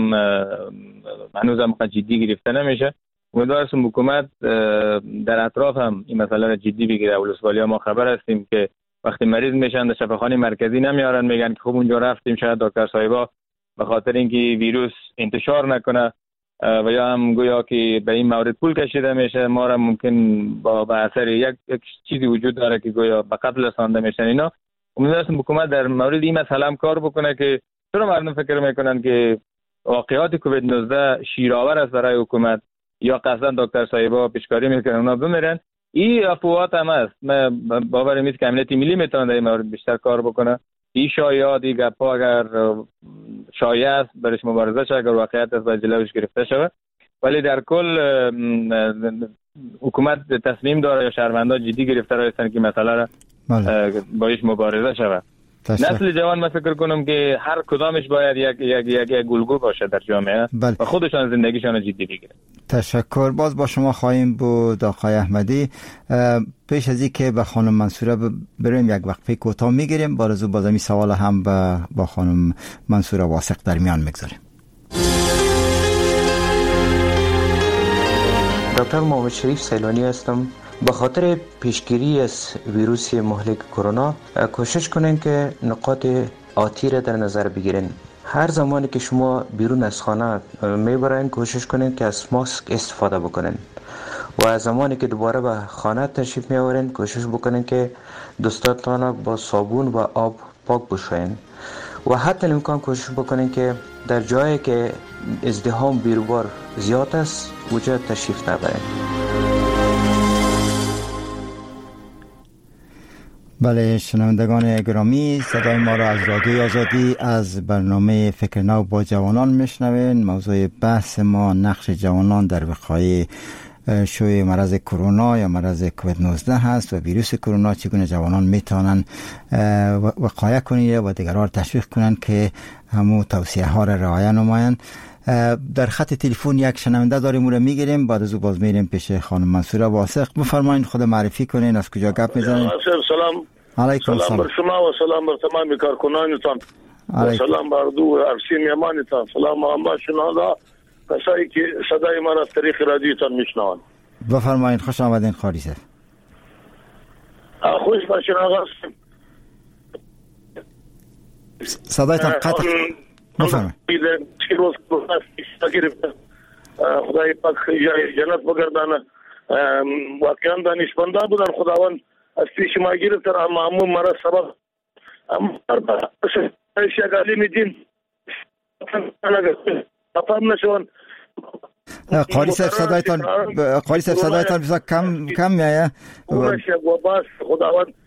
هنوزم جدی گرفته نمیشه. امیدوارم حکومت در اطراف هم این مسئله را جدی بگیره. ولسوالی ها ما خبر هستیم که وقتی مریض میشن در شفاخانه مرکزی نمیارن، میگن که خب اونجا رفتیم شاید دکتر صاحبا به خاطر اینکه ویروس انتشار نکنه و یا هم گویا که به این مورد پول کشیده میشه، ما را ممکن با اثر یک چیزی وجود داره که گویا به قتل رسانده میشن اینا. امیدوارم حکومت در مورد این مسئله هم کار بکنه که چرا مردم فکر میکنن که واقعات کووید 19 شیرآور است برای حکومت یا قصداً دکتر صاحبا پیشکاری میکنن اونا بمیرن. این افواهات هم است. من باورم نیست که امنیت ملی میتونه در این مورد بیشتر کار بکنه. این شایعات، این گپا اگر شایع است برش مبارزه شه، اگر واقعیت است باید جلوش گرفته شود. ولی در کل حکومت تصمیم داره یا شهروندا جدی گرفته هستن که مسئله را باش مبارزه شود. نسل جوان من فکر کنم که هر کدامش باید یک گلگو باشه در جامعه و خودشان زندگیشان جدی بگیرن. تشکر. باز با شما خواهیم بود آقای احمدی. پیش از اینکه به خانم منصوره بریم یک وقفه کوتاه میگیریم، بارزو بازمی سوال هم با خانم منصوره واسق در میان میگذاریم. دکتر محمد شریف سیلانی هستم. به خاطر پیشگیری از ویروس مهلک کرونا کوشش کنین که نقاط آتی را در نظر بگیرین. هر زمانی که شما بیرون از خانه میبرین کوشش کنین که از ماسک استفاده بکنین و از زمانی که دوباره به خانه تشریف میآورین کوشش بکنین که دستاتان با صابون و آب پاک بشوین و حتی امکان کوشش بکنین که در جایی که ازدحام بیروبار زیاد است اونجا تشریف نبرین. بله شنوندگان گرامی، صدای ما را از رادیوی آزادی از برنامه فکر نو با جوانان میشنوین. موضوع بحث ما نقش جوانان در وقایع شیوع مرض کرونا یا مرض کووید 19 هست و ویروس کرونا، چگونه جوانان میتونن وقایع کنند و دیگران تشویق کنند که همو توصیه ها را رعایت نمایند. در خط تلفن یک شنونده داریم، او را میگیریم، بعد از او باز میریم پیش خانم منصوره واسق. بفرمایید خود معرفی کنین، از کجا گپ میزنید؟ سلام علیکم سلام بر شما و سلام بر تمام کارکنانتان و سلام بر دو ارسی میهمانتان. سلام هم شنونده کسایی که صدای ما را از طریق رادیوتان میشنوند. بفرمایید. خوش آمدین خالی صاحب. خوش باشین آقا. صدایتان قطع. بفرمایید. خدای پاک جنت بگردانه. واقعا دانشمندان بودن، خداوند از پیش ما گرفت، اما همون مرض سبب شغالی میدین افهم نشون. قاری صاحب صدایتان بسیار کم میایه. خداوند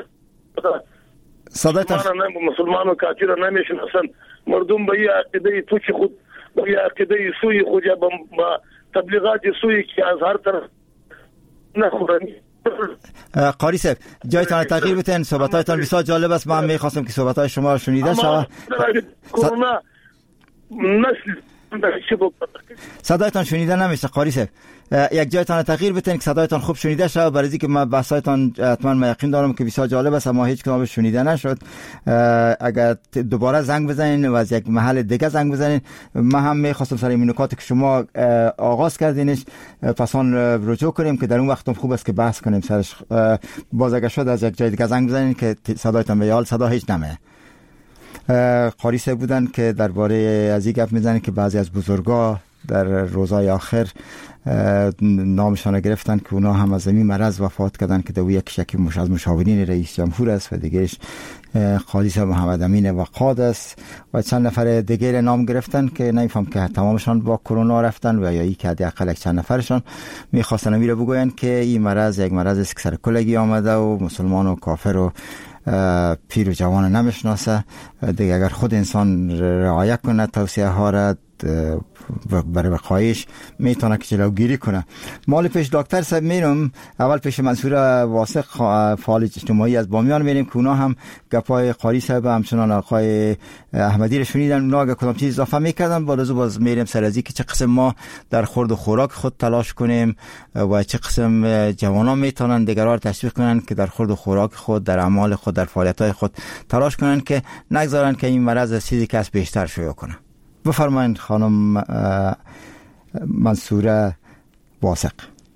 صدایتان مسلمان و کافر نمیشناسن. مردم به یه عقیده توچی خود، به یه عقیده سوی خود یا به تبلیغات سوی که از هر طرف نخورنی. قاری صاحب جایتان تغییر بتین، صحبتایتان بسیار جالب است. من میخواستم که صحبتای شما رو شنیده شود. نسل چه بکنه. صدایتان شنیده نمیشه قاری صاحب، یک جایتان تغییر بدین که صدایتان خوب شنیده شد. برای اینکه من بحثایتان حتما یقین دارم که بسیار جالب است اما هیچ کدام شنیده نشد. اگر دوباره زنگ بزنین و از یک محل دیگه زنگ بزنین، من هم میخواستم سر این نکاتی که شما آغاز کردینش پس آن رجوع کنیم که در اون وقت خوب است که بحث کنیم سرش. باز اگر شد از یک جای دیگه زنگ بزنین که صدایتان به حال صدا هیچ نمیه. قاری صاحب بودن که درباره از این گپ میزنن که بعضی از بزرگا در روزهای آخر نامشان گرفتن که اونا هم از این مرض وفات کردن که دو یک شکی از مشاورین رئیس جمهور است و دیگرش قاضی صاحب محمد امین وقاد است و چند نفر دیگر نام گرفتن که نمیفهم که تمامشان با کرونا رفتن و یا ای که حداقل چند نفرشان میخواستن میره بگوین که این مرض یک مرض است که سر کلگی آمده و مسلمان و کافر و پیر و جوان نمیشناسه. دیگه اگر خود انسان رعایت کنه توصیه ها را برای وقایش میتونه که جلوگیری کنه. مال پیش دکتر صاحب میرم، اول پیش منصور واثق فعال اجتماعی از بامیان میریم که اونا هم گپای قاری صاحب همچنان آقای احمدی رو شنیدن. اونا اگه کدام چیز اضافه میکردن باز میریم سر از که چه قسم ما در خورد و خوراک خود تلاش کنیم و چه قسم جوانان میتونن دیگران تشویق کنن که در خورد و خوراک خود، در اعمال خود، در فعالیت‌های خود تلاش کنن که نگذارن که این مرض چیزی که از بیشتر شیوع کنه. بفرمایید خانم منصوره واثق.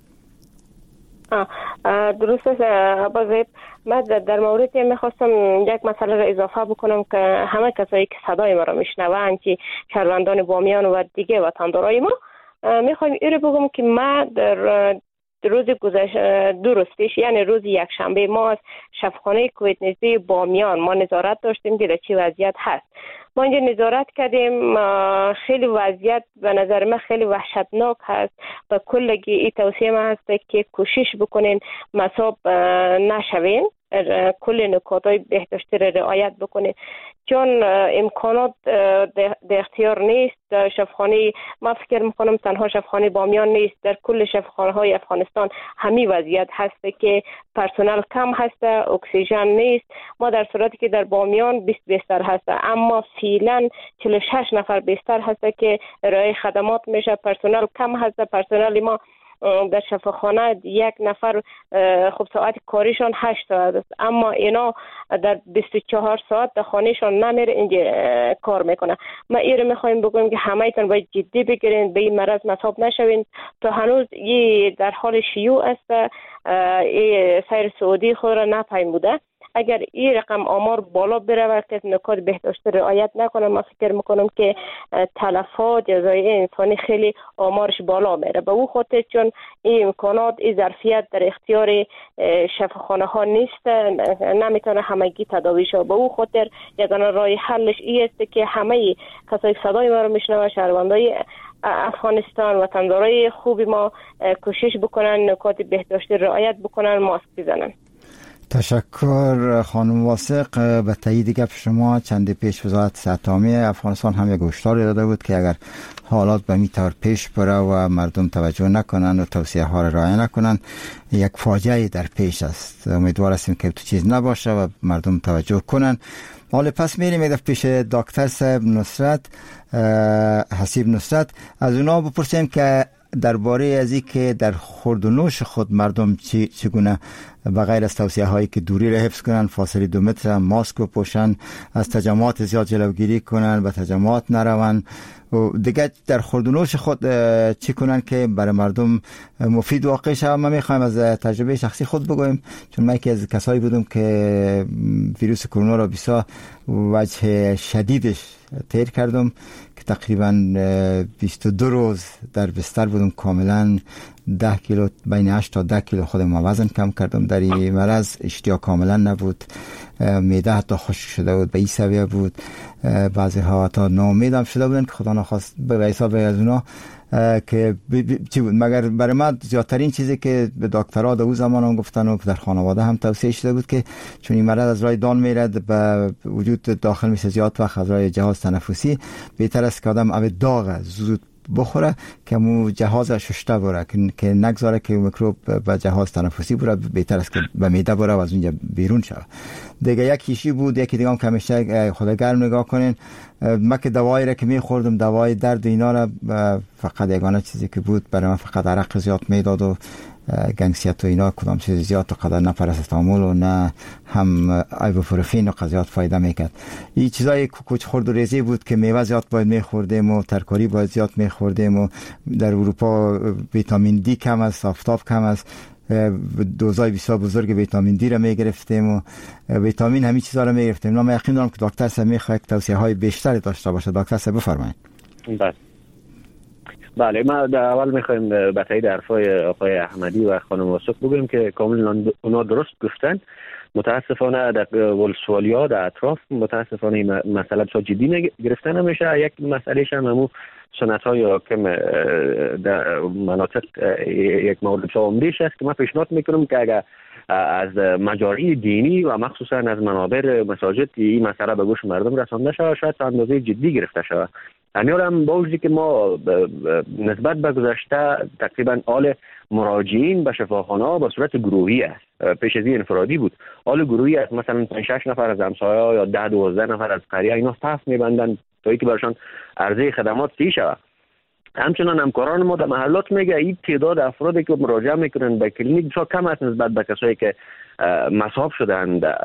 درست است عباس. من در مورد میخواستم یک مسئله را اضافه بکنم که همه کسایی که صدای ما را میشنوند که شهروندان بامیان و دیگه وطندارای ما، میخوایم این رو بگم که ما در روز گذشته درستش یعنی روز یکشنبه ما از شفاخانه کووید 19 بامیان ما نظارت داشتیم که در چه وضعیت هست. ما اینجا نظارت کردیم، خیلی وضعیت به نظر من خیلی وحشتناک هست و کلگی این توصیه من هست که کوشش بکنین مصاب نشوین، کل نکاتای بهداشتی را رعایت بکنین چون امکانات در اختیار نیست. شفاخانه ما فکر میکنم تنها شفاخانه بامیان نیست، در کل شفاخانه های افغانستان همین وضعیت هست که پرسنل کم هست، اکسیژن نیست. ما در صورتی که در بامیان 20 بستر هست اما فعلا 46 نفر بستر هست که ارائه خدمات میشه. پرسنل کم هست، پرسنل ما در شفاخانه یک نفر خب ساعت کاریشان 8 ساعت است اما اینا در 24 ساعت در خانهشان نمیره اینجا کار میکنه. ما این رو میخوایم بگویم که همه ایتان باید جدی بگیرین، به این مرض مصاب نشوین. تا هنوز این در حال شیوع است، سیر سعودی خود را نپیموده. اگر این رقم آمار بالا بره و که نکات بهداشتی رعایت نکنه، ما فکر میکنم که تلفات یا ضایعه انسانی خیلی آمارش بالا میره. به او خاطر چون این امکانات، این ظرفیت در اختیار شفاخانه ها نیست، نمیتونه همگی تداوی شه. به او خاطر یگانه راه حلش این است که همه کسایی صدای ما رو میشنوند، شهروندای افغانستان وطندارای خوبی ما کوشش بکنن نکات بهداشتی رعایت بکنن، ماسک بزنن. تشکر خانم واثق. به تایید گپ شما چند پیش وزارت صحت عامه افغانستان هم یک هشدار داده بود که اگر حالات به می طور پیش بره و مردم توجه نکنن و توصیه ها را رعایت نکنن یک فاجعه در پیش است. امیدوار هستیم که تو چیز نباشه و مردم توجه کنن. حالا پس میریم پیش دکتر صاحب نصرت حسیب نصرت، از اونا بپرسیم که درباره از این که در خورد و نوش خود مردم چگونه به غیر از توصیه هایی که دوری را حفظ کنن، فاصله 2 متر، ماسک بپوشن، از تجمعات زیاد جلوگیری کنن، به تجمعات نرون و دیگه در خورد و نوش خود چی کنن که برای مردم مفید واقع شود. ما میخوایم از تجربه شخصی خود بگویم چون من یکی از کسایی بودم که ویروس کرونا را بسیار وجه شدیدش تیر کردم که تقریبا 22 روز در بستر بودم، کاملا 10 کیلو بین 8 تا 10 کیلو خودم وزن کم کردم. در این مرض اشتها کاملا نبود، معده حتی خشک شده بود، به این سویه بود. بعضی ها حتی ناامید هم شده بودن که خدا نخواست به حساب از اونا که چی بود. مگر برای من زیادترین چیزی که به دکترها در اون زمان هم گفتن و در خانواده هم توصیه شده بود که چون این مرض از راه دان میرد به وجود داخل میشه زیاد وقت از راه جهاز تنفسی، بهتر است که آدم داغ زود بخوره که مو جهاز ششته بره که نگذاره که میکروب به جهاز تنفسی بره، بهتر است که به معده بره و از اونجا بیرون شه. دیگه یک کیشی بود، یکی دیگه هم که همیشه خدا گرم نگاه کنین. من که دوایی را که میخوردم، دوای درد اینا را، فقط یگانه چیزی که بود برای من فقط عرق زیاد میداد و گنگسیت و اینا، کدام چیز زیاد تا قدر نه پاراسیتامول و نه هم ایبوپروفین و قضیات فایده میکرد. این چیزای کوچ خورد و ریزی بود که میوه زیاد باید میخوردیم و ترکاری باید زیاد میخوردیم و در اروپا ویتامین دی کم است، آفتاب کم است، دوزای بسیار بزرگ ویتامین دی را میگرفتیم و ویتامین همین چیزا را میگرفتیم. من یقین دارم که دکتر صاحب میخواد توصیه های بیشتری داشته باشه. دکتر صاحب بفرمایید. بله، ما در اول میخوایم به تایید حرفای آقای احمدی و خانم واسق بگویم که کاملا اونا درست گفتن. متاسفانه در ولسوالیا در اطراف متاسفانه این مسئله بسیار جدی گرفتن نمیشه. یک مسئلهش هم همون سنت های حاکم در مناطق یک مورد بسیار عمده‌اش است که من پیشنهاد میکنم که اگر از مجاری دینی و مخصوصا از منابر مساجد این مسئله به گوش مردم رسانده شود، شاید تا اندازه جدی گرفته شود. همین هم با وجودی که ما نسبت به گذشته تقریبا آل مراجعین به شفاخانه به صورت گروهی است، پیش از این انفرادی بود. آل گروهی است، مثلا 5-6 نفر از همسایه‌ها یا 10-12 نفر از قریه اینا صف می‌بندن تا اینکه برشان عرضه خدمات سی شود. همچنان همکاران ما در محلات میگه این تعداد افرادی که مراجعه میکنن به کلینیک بسیار کم است نسبت به کسایی که مصاب شدن در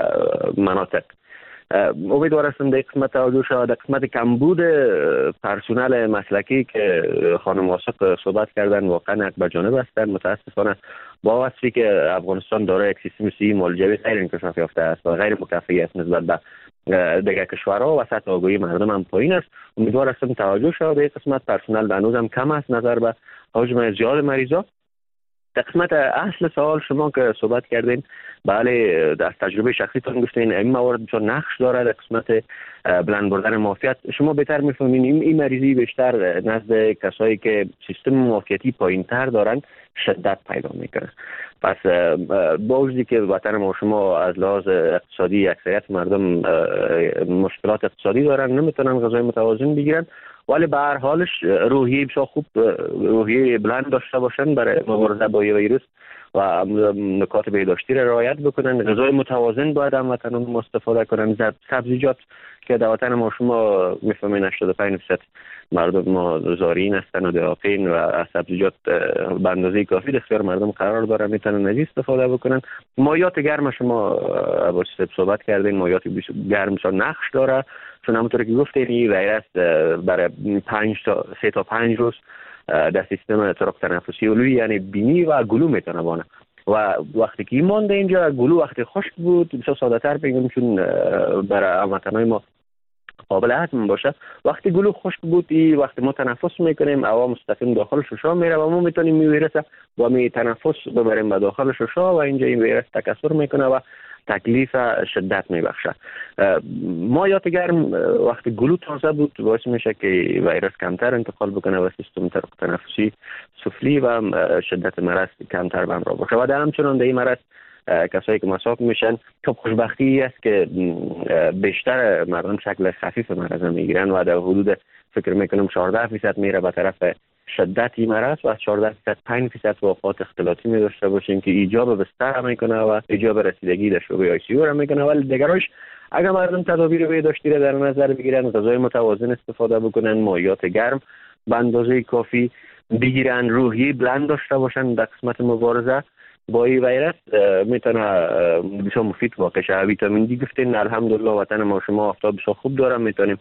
مناطق. امیدوار هستم در قسمت توجه شود. در قسمت کمبود پرسنل مسلکی که خانم واسق صحبت کردن واقعا حق به جانب هستند. متاسفانه با وصفی که افغانستان داره یک سیستم صحی مولجوی غیر انکشاف یافته است و غیر مکفی است نسبت به دیگر کشورها و سطح آگاهی مردم هم پایین است. امیدوار هستم توجه شود. به قسمت پرسنل هنوز هم کم است نظر به حجم زیاد مریضا. در قسمت اصل سوال شما که صحبت کردین، بله از تجربه شخصیتون گفتین این موارد بسیار نقش داره در قسمت بلند بردن معافیت. شما بهتر میفهمین این مریضی بیشتر نزد کسایی که سیستم معافیتی پایین تر دارن شدت پیدا میکنه. پس با وجودی که وطن ما شما از لحاظ اقتصادی اکثریت مردم مشکلات اقتصادی دارن، نمیتونن غذای متوازن بگیرن، ولی به هر حالش روحیه بسیار خوب، روحیه بلند داشته باشن برای مبارزه با ویروس و نکات بهداشتی را رعایت بکنن. غذای متوازن باید هم وطنان ما استفاده کنن. سبزیجات که در وطن ما شما میفهمین 85% مردم ما زارعین هستن و دهاقین و از سبزیجات به اندازه کافی در اختیار مردم قرار داره، میتونن از استفاده بکنن. مایات گرم شما با صحبت کردین، مایات گرم نقش داره، چون همونطور که گفتین این ویروس برای 3 تا 5 روز در سیستم طرق تنفسی علوی یعنی بینی و گلو میتونه بانه و وقتی که مانده اینجا گلو وقتی خشک بود بسیار ساده تر بگم، چون برای هموطنای ما قابل هضم باشه، وقتی گلو خشک بود وقتی ما تنفس میکنیم هوا مستقیم داخل ششا میره و ما میتونیم این ویروس با می تنفس ببریم به داخل ششا و اینجا این ویروس تکثر میکنه و تکلیف شدت میبخشه. مایات گرم وقتی گلو تازه بود باعث میشه که ویروس کمتر انتقال بکنه و سیستم طرق تنفسی سفلی و شدت مرض کمتر به همراه باشه. و در همچنان در این مرض کسایی که مصاب میشن خب خوشبختی است که بیشتر مردم شکل خفیف مرض میگیرن و در حدود فکر میکنم 14% میره به طرف شدتی مرض و از 14% 5% وفات اختلاطی می داشته باشیم که ایجاب بستر میکنه و ایجاب رسیدگی در شعبه آی سی یو را میکنه. ولی دیگرش اگر مردم تدابیر بهداشتی را در نظر بگیرن، غذای متوازن استفاده بکنن، مایات گرم به اندازه کافی بگیرن، روحیه بلند داشته باشن در قسمت مبارزه با این ویروس، میتونه بسیار مفید واقع شه. ویتامین دی گفتین الحمدلله وطن ما شما آفتاب بسیار خوب دارم، میتونیم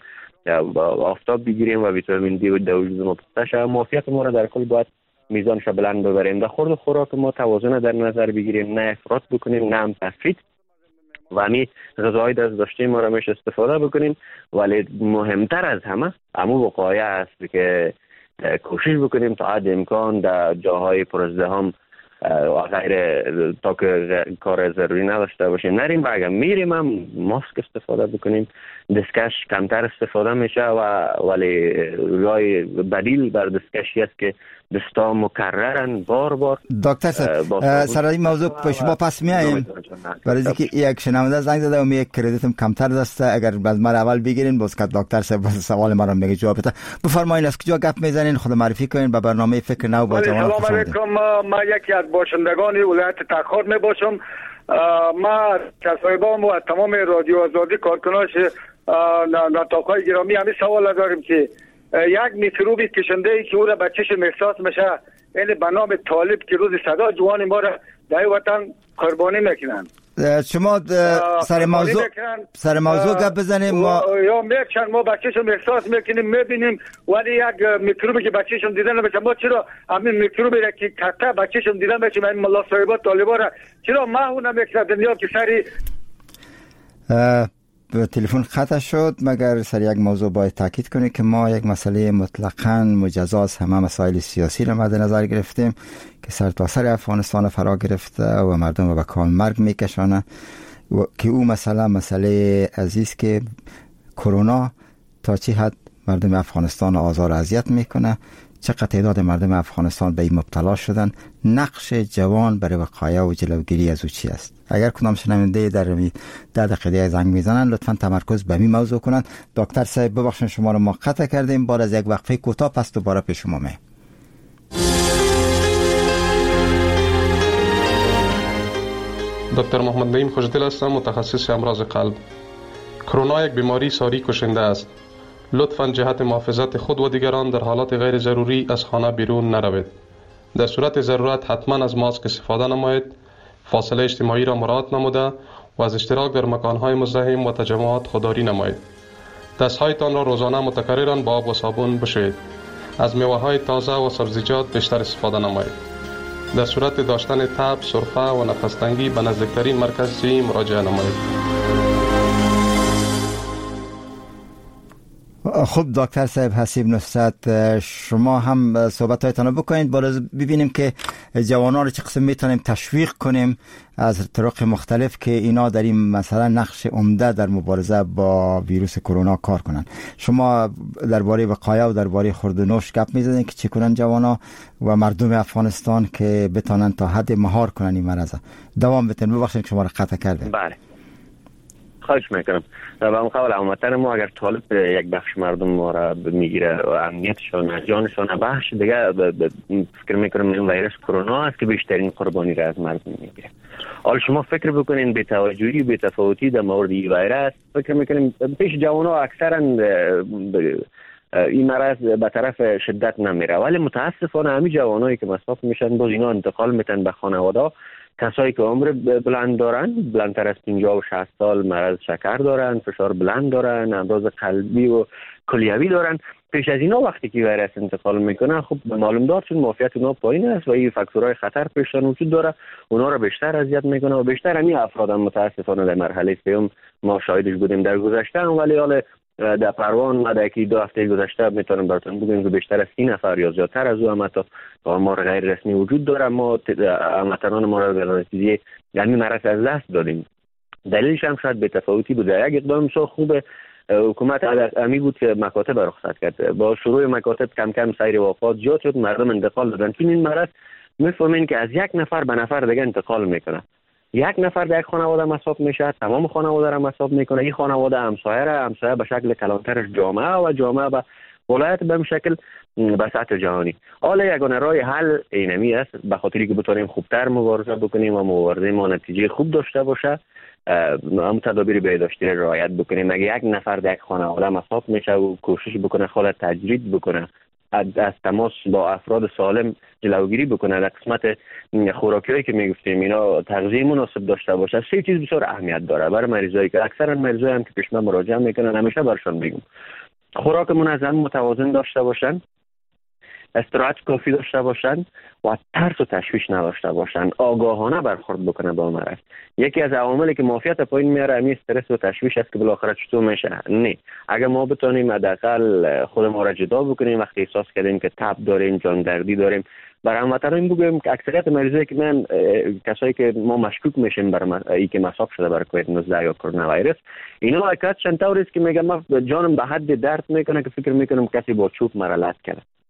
آفتاب بگیریم و ویتامین دی در وجود ما پخته. معافیت ما را در کل باید میزانش بلند ببریم. در خورد خوراک ما توازن در نظر بگیریم، نه افراط بکنیم نه هم تفرید و همین غذاهای دست داشته ما را میشه استفاده بکنیم. ولی مهمتر از همه وقایه است که کوشش بکنیم تا حد امکان در جاهای پرازدحام و غیر تا که کار ضروری نداشته باشیم نریم و اگر میریم هم ماسک استفاده بکنیم. دستکش کمتر استفاده میشه ولی رای بدیل بر دستکشی است که دستا مکررن بار دکتر صاحب سر این موضوع به شما پس میاییم برای اینکه یک شنونده زنگ زده و یک کردیتم کمتر دسته اگر از من اول بگیرین باز که دکتر صاحب سوال ما رو میگه جواب بده. بفرمایید از کجا گپ میزنین خود معرفی کنین به برنامه فکر نو با جوانان. سلام علیکم. ما یکی از باشندگان ولایت تخار می باشم. ما کسایبام و تمام رادیو آزادی کارکناش نطاقای گرامی همین سوال داریم که یک میکروبی کشنده ای که او را به چشم احساس میشه این به نام طالب که روز صدا جوان ما را در وطن قربانی میکنن. شما سر موضوع گپ بزنیم یا میکشن ما به چشم احساس میکنیم میبینیم ولی یک میکروبی که به چشم دیدن نمیشه. ما چرا همین میکروبی را که کتا به چشم دیدن میشه این ملا صاحبا طالبا را چرا محو نمیکنه دنیا که سری تلفن قطع شد. مگر سر یک موضوع باید تاکید کنیم که ما یک مسئله مطلقاً مجزاز همه مسائل سیاسی را مد نظر گرفتیم که سرتاسر افغانستان فرا گرفته و مردم به کام مرگ میکشانه که او مسئله عزیز که کرونا تا چه حد مردم افغانستان آزار و اذیت میکنه، چقدر تعداد مردم افغانستان به این مبتلا شدن، نقش جوان برای وقایع و جلوگیری از او چی است. اگر کدام شنونده در 10 دقیقه زنگ میزنن لطفا تمرکز به این موضوع کنند. دکتر صاحب ببخشید شما رو ما قطع کردیم، بعد از یک وقفه کوتاه پس دوباره پیش شما می. دکتر محمد نعیم خوشدل هستم، متخصص امراض قلب. کرونا یک بیماری ساری کشنده است. لطفاً جهت محافظت خود و دیگران در حالات غیر ضروری از خانه بیرون نروید. در صورت ضرورت حتما از ماسک استفاده نمایید، فاصله اجتماعی را مراعات نموده و از اشتراک در مکانهای مزدحم و تجمعات خودداری نمایید. دستهایتان را روزانه متکرراً با آب و صابون بشویید. از میوه‌های تازه و سبزیجات بیشتر استفاده نمایید. در صورت داشتن تب، سرفه و نفس تنگی به نزدیکترین مرکز صحی مراجعه نمایید. خب دکتر صاحب حسیب نصرت، شما هم صحبت‌هایتان رو بکنید باز ببینیم که جوانان رو چه قسم میتونیم تشویق کنیم از طرق مختلف که اینا در این مثلا نقش عمده در مبارزه با ویروس کرونا کار کنن. شما درباره وقایع و درباره خورد و نوش گپ میزدین که چه کنن جوانا و مردم افغانستان که بتونن تا حد مهار کنن این مرض. دوام بدین. ببخشید که شما رو قطع کردیم. بله خواهش میکنم. و به قول هموطن ما اگر طالب یک بخش مردم ما را میگیره و امنیتشان جانشان بخش دیگه فکر میکنم این ویروس کرونا است که بیشترین قربانی را از مردم میگیره. حالا شما فکر بکنین به توجهی و به تفاوتی در مورد این ویروس فکر میکنیم پیش جوانا اکثرا این مرض به طرف شدت نمیره، ولی متاسفانه همین جوانایی که مصاب میشن باز اینا انتقال میتن به خانواده. کسایی که عمر بلند دارن، بلندتر از 50 و 60 سال، مرض شکر دارن، فشار بلند دارن، امراض قلبی و کلیوی دارن، پیش از اینا وقتی که ویروس انتقال میکنه خب معلوم دار چون معافیت اونا پایین است و این فاکتورهای خطر پیششان وجود داره، اونا را بیشتر اذیت میکنه و بیشتر همین افراد متاسفانه در مرحله سوم ما شاهدش بودیم در گذشته. ولی حالا در پروان ما در یکی 2 هفته گذشته میتونم براتون بگم که بیشتر از 30 نفر یا زیادتر از او هم تا آمار غیر رسمی وجود داره. ما هموطنان ما را در نتیجه یعنی مرض از دست دادیم. دلیلش هم شاید به تفاوتی بوده. یک اقدام بسیار خوب حکومت امی بود که مکاتب رخصت کرد. با شروع مکاتب کم کم سیر وفات زیاد شد، مردم انتقال دادن. چون این مرض میفهمین که از یک نفر به نفر دیگه انتقال میکنه. یک نفر در یک خانواده مصاب میشه، تمام خانواده را مصاب میکنه. این خانواده همسایه به شکل کلانترش جامعه و جامعه به ولایت به شکل به سطح جهانی. حالا یگانه راه حل اینمی است، به خاطری که بتونیم خوبتر مبارزه بکنیم و مبارزه ما نتیجه خوب داشته باشه، هم تدابیر بهداشتی را رعایت بکنیم. اگه یک نفر در یک خانواده مصاب میشه و کوشش بکنه خودش تجرید بکنه، از تماس با افراد سالم جلوگیری بکنه، در قسمت خوراکیایی که میگفتیم اینا تغذیه مناسب داشته باشه. 3 چیز بسیار اهمیت داره برای مریضایی که اکثرا مریضایی هم که پیش من مراجعه میکنن همیشه برشون میگم خوراک منظم متوازن داشته باشن، استراحت کافی داشته باشن و ترس و تشویش نداشته باشن، آگاهانه برخورد بکنه با مرض. یکی از عواملی که معافیت پایین میاره همین استرس و تشویش است که بالاخره چطور میشه. نه، اگر ما بتونیم حداقل خود ما را جدا بکنیم وقتی احساس کردیم که تب داریم، جان دردی داریم، برای هموطنان بگویم که اکثریت مریضایی که من کسایی که ما مشکوک میشیم برای ای که مصاب شده برای کووید 19 یا کرونا ویروس، اینا حقیقت چند طور است که میگم من جانم به حد درد میکنه که فکر میکنم کسی با چوب مرا لط کرده.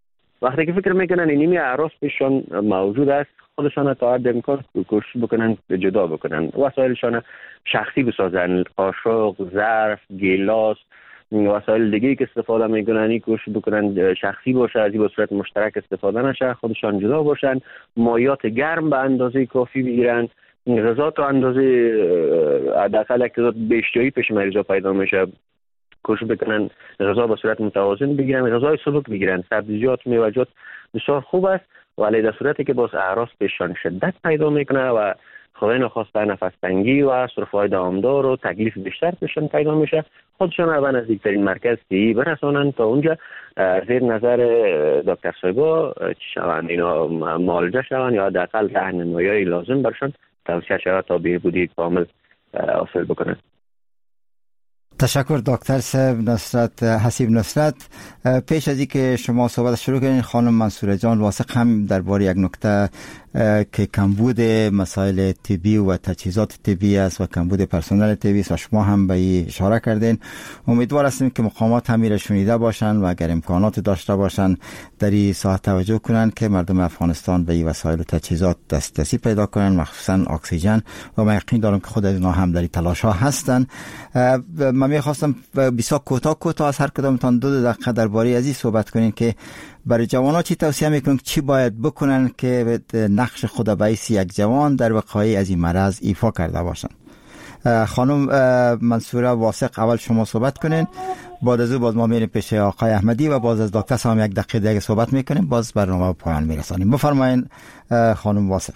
وقتی که فکر میکنن اینمی اعراض پیششان موجود است، خودشان تا حد امکان کوشش بکنن جدا بکنن، وسایلشان شخصی بسازن، قاشق، ظرف، گیلاس، وسایل دیگه که استفاده میکنن کوشش بکنن شخصی باشه، از این به صورت مشترک استفاده نشه، خودشان جدا باشن، مایات گرم به اندازه کافی بگیرن، غذا تا اندازه حداقل یک تعداد بیشتری پیش مریضا پیدا میشه، کوشش بکنن غذا به صورت متوازن بگیرن، غذای سبک بگیرن، سبزیجات، میوه‌جات بسیار خوب است، ولی در صورتی که باز اعراض پیششان شدت پیدا میکنه و خدای نخواسته نفس تنگی و سرفه‌های دوامدار و تکلیف بیشتر پیششان پیدا میشه، خودشان رو به نزدیکترین مرکز طبی برسانن تا اونجا زیر نظر دکتر صاحبا شوند، اینا معالجه شوند یا حداقل راهنمایی لازم برشان توصیه شود تا بهبودی کامل حاصل بکنن. تشکر دکتر صاحب نصرت حسیب نصرت. پیش از اینکه شما صحبت شروع کنین، خانم منصوره جان واثق هم درباره یک نکته که کمبود مسائل طبی و تجهیزات طبی است و کمبود پرسنل طبی است و شما هم به این اشاره کردین. امیدوار هستیم که مقامات همین شنیده باشن و اگر امکانات داشته باشن در این ساعت توجه کنن که مردم افغانستان به این وسایل و تجهیزات دسترسی پیدا کنن، مخصوصا اکسیژن، و من یقین دارم که خود از اینا هم در تلاش ها هستن. من می‌خواستم بسیار کوتاه از هر کدامتان 2 دقیقه درباره از این صحبت کنین که برای جوانان چی توصیه میکنن که چی باید بکنن که نقش خود به حیث یک جوان در وقایع از این مرض ایفا کرده باشن. خانم منصوره واثق اول شما صحبت کنین، بعد از باز ما میریم پیش آقای احمدی و باز از دکتر هم 1 دقیقه دیگه صحبت میکنیم، باز برنامه به پایان میرسانیم. بفرمایین خانم واثق.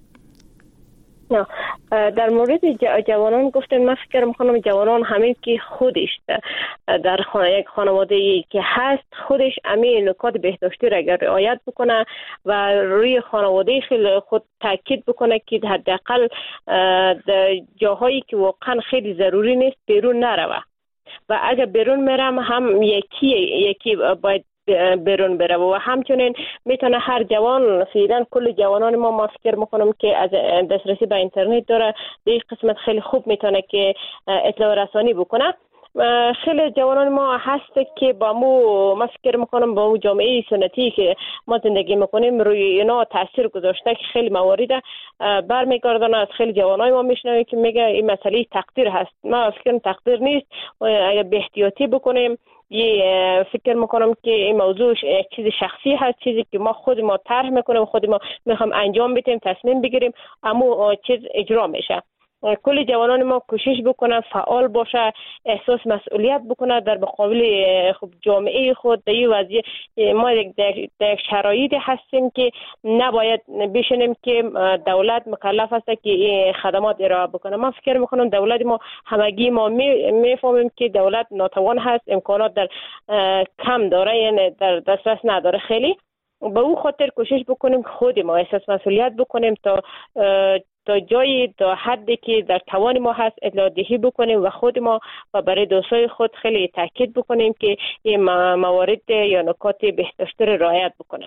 در مورد جوانان گفتن، من فکر میکنم جوانان همین که خودش در یک خانواده ای که هست خودش همین نکات بهداشتی را اگر رعایت بکنه و روی خانواده خود تاکید بکنه که حداقل جاهایی که واقعا خیلی ضروری نیست بیرون نروه و اگر بیرون میرم هم یکی باید بیرون بره و همچنین میتونه هر جوان فعلا کل جوانان ما فکر میکنم که از دسترسی به اینترنت داره، در این قسمت خیلی خوب میتونه که اطلاع رسانی بکنه. خیلی جوانان ما هست که با ما فکر میکنم با جامعه سنتی که ما زندگی میکنیم روی اینا تاثیر گذاشته که خیلی موارد برمیگردن. از خیلی جوانای ما میشنویم که میگه این مسئله تقدیر هست. ما فکر تقدیر نیست، اگر به احتیاطی بکنیم. فکر میکنم که این موضوع یک چیز شخصی هست، چیزی که ما خود ما طرح میکنیم، خود ما میخوام انجام بدیم، تصمیم بگیریم، اما چیز اجرا میشه. کل جوانان ما کوشش بکنن فعال باشه، احساس مسئولیت بکنه در مقابل جامعه خود. در این وضعیت ما در شرایطی هستیم که نباید بشینیم که دولت مکلف است که خدمات ارائه بکنه. من فکر میکنم دولت ما همگی ما میفهمیم که دولت ناتوان هست، امکانات در کم داره، یعنی در دسترس نداره خیلی. به او خاطر کوشش بکنیم خود ما احساس مسئولیت بکنیم تا جایی تا حدی که در توان ما هست اطلاع دهی بکنیم و خود ما و برای دوستای خود خیلی تاکید بکنیم که این موارد یا نکات بهداشتی را رعایت بکنن.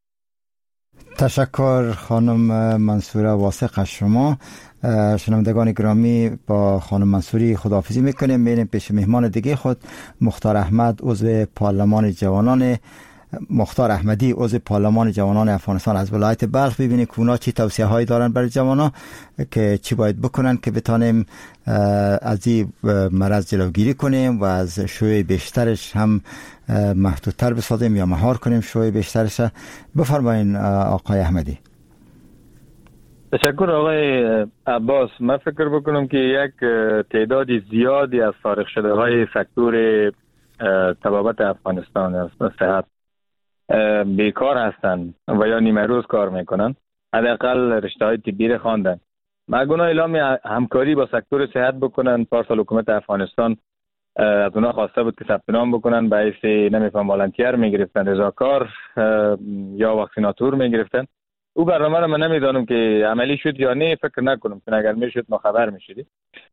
تشکر خانم منصوره واثق از شما. شنوندگان گرامی، با خانم منصوری خداحافظی میکنیم. میریم پیش مهمان دیگه خود، مختار احمدی عضو پارلمان جوانان افغانستان از ولایت بلخ. ببینیم که اونا چی توصیه هایی دارن برای جوانان که چی باید بکنن که بتانیم از این مرض جلوگیری کنیم و از شیوع بیشترش هم محدودتر بسازیم یا مهار کنیم شیوع بیشترش. بفرمایین آقای احمدی. تشکر آقای عباس. من فکر بکنم که یک تعداد زیادی از فارغ شده های سکتور طبابت افغانستان از صحت بیکار هستند و یا نیمه روز کار میکنن، حداقل رشته های طبی را خواندن. مگونا اعلام همکاری با سکتور صحت بکنن. پارسال حکومت افغانستان از اونا خواسته بود که ثبت نام بکنن، به حیث نمیفهم والنتیر میگرفتن، رضاکار یا واکسیناتور میگرفتن. او برنامه رو من نمیدانم که عملی شد یا نه، فکر نکنم، چون اگر میشد ما خبر میشدیم.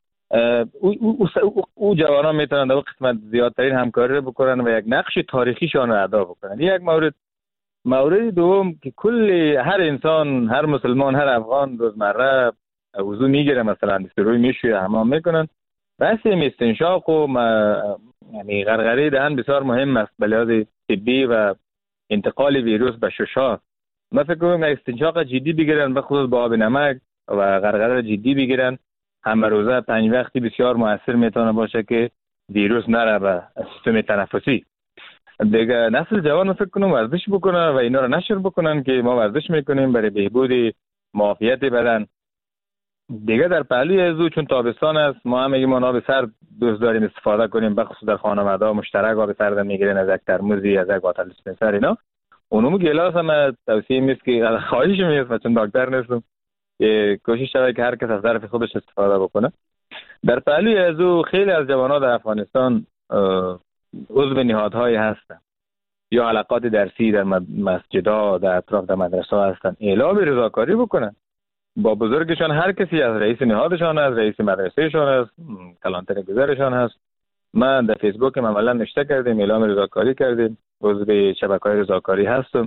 او جوانان میتونن در قسمت زیادترین همکاری رو بکنن و یک نقش تاریخیشان رو ادا بکنن. یک مورد دوم که کل هر انسان، هر مسلمان، هر افغان روزمره وضو میگیره، مثلا روی میشویه، حمام میکنن. رسم استنشاق و یعنی غرغره دهن بسیار مهم است به لحاظ طبی و انتقال ویروس به ششا، من فکر کنم استنشاق جدی بگیرن، به خصوص با آب نمک و غرغره جدی بگیرن، همه روزه 5 وقتی بسیار موثر میتونه باشه که ویروس نره به سیستم تنفسی. دیگه نسل جوان فکر کنم ورزش بکنه و اینا رو نشر بکنن که ما ورزش میکنیم برای بهبود معافیت بدن. دیگه در پهلوی ازو چون تابستان است، ما هم میگیم آب سرد دوست داریم استفاده کنیم، بخصوص در خانواده مشترک آب سرد میگیرن از یک ترموزی، از یک باتل اسپرسر اینا. اونم گلاس هم توصیه میست که خواهش میست، چون دکتر نیستم، کوشش شده که هر کس از ظرف خودش استفاده بکنه. در پهلوی ازو خیلی از جوانان در افغانستان عضو نهادهای هستن یا علاقات درسی در مسجدها در اطراف در مدرسه هستن، اعلام رضاکاری بکنن با بزرگشان. هر کسی از رئیس نهادشان است، رئیس مدرسهشان است، کلانتر گذرشان هست. من در فیسبوک عملا نشته کردیم، اعلام رضاکاری کردیم، عضو شبکه‌های رضاکاری هستم.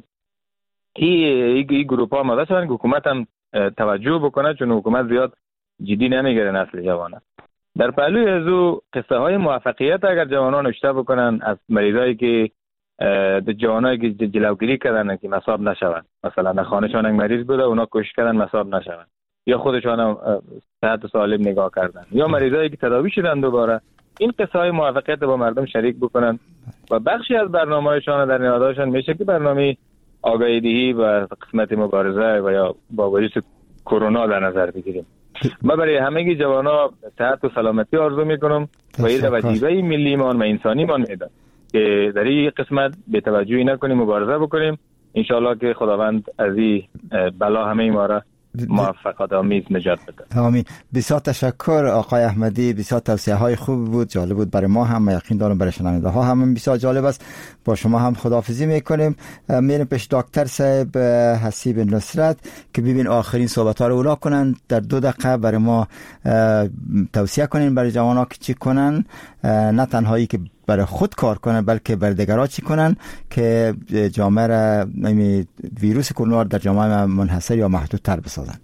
این گروپ ها مدرسه که حکومت هم توجه بکنه، چون حکومت زیاد جدی نمیگیره نسل جوانان. در پهلوی ازو قصه های موفقیت اگر جوانان نشته بکنن از مریضایی که جوانایی که جلوگیری کردن که مصاب نشون، مثلا در خانه‌شان یک مریض بوده اونا کوشش کردن مصاب نشون، یا خودشان هم صحت سالم نگاه کردن، یا مریضایی که تداوی شدن دوباره، این قصه های موفقیت با مردم شریک بکنن و بخشی از برنامه‌شان در نهادهاشان میشه که برنامه آگاهی دهی و قسمت مبارزه و یا با ویروس کرونا در نظر بگیریم. من برای همه جوانا صحت و سلامتی آرزو میکنم و این وظیفه ملی مان و انسانی مان میدم که در این قسمت به توجهی نکنیم، مبارزه بکنیم. انشالله که خداوند از این بلا همه ما را موفقیت آمیز نجات بده. آمین. بسیار تشکر آقای احمدی، بسیار توصیه های خوب بود، جالب بود برای ما هم، یقین دارم برای شنونده ها هم بسیار جالب است. با شما هم خداحافظی میکنیم. میریم پیش دکتر صاحب حسیب نصرت که ببین آخرین صحبت ها رو اونا کنن، در 2 دقیقه برای ما توصیه کنین برای جوان ها که چی کنن، نه تنهایی که برای خود کار کنن بلکه برای دیگران چی کنن که جامعه را ویروس کرونا در جامعه منحصر یا محدود تر بسازن.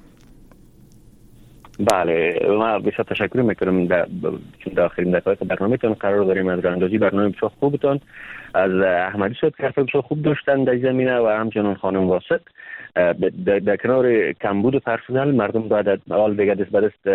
بله، ما بسیار تشکر میکنم چون در آخرین دقایق برنامه‌تون قرار داریم از راهاندازی برنامه بسیار خوبتون از احمدی صاحب که حرف بسیار خوب داشتن در زمینه و همچنان خانم واسط. در کنار کمبود پرسنل مردم باید اول دیگه دست به دست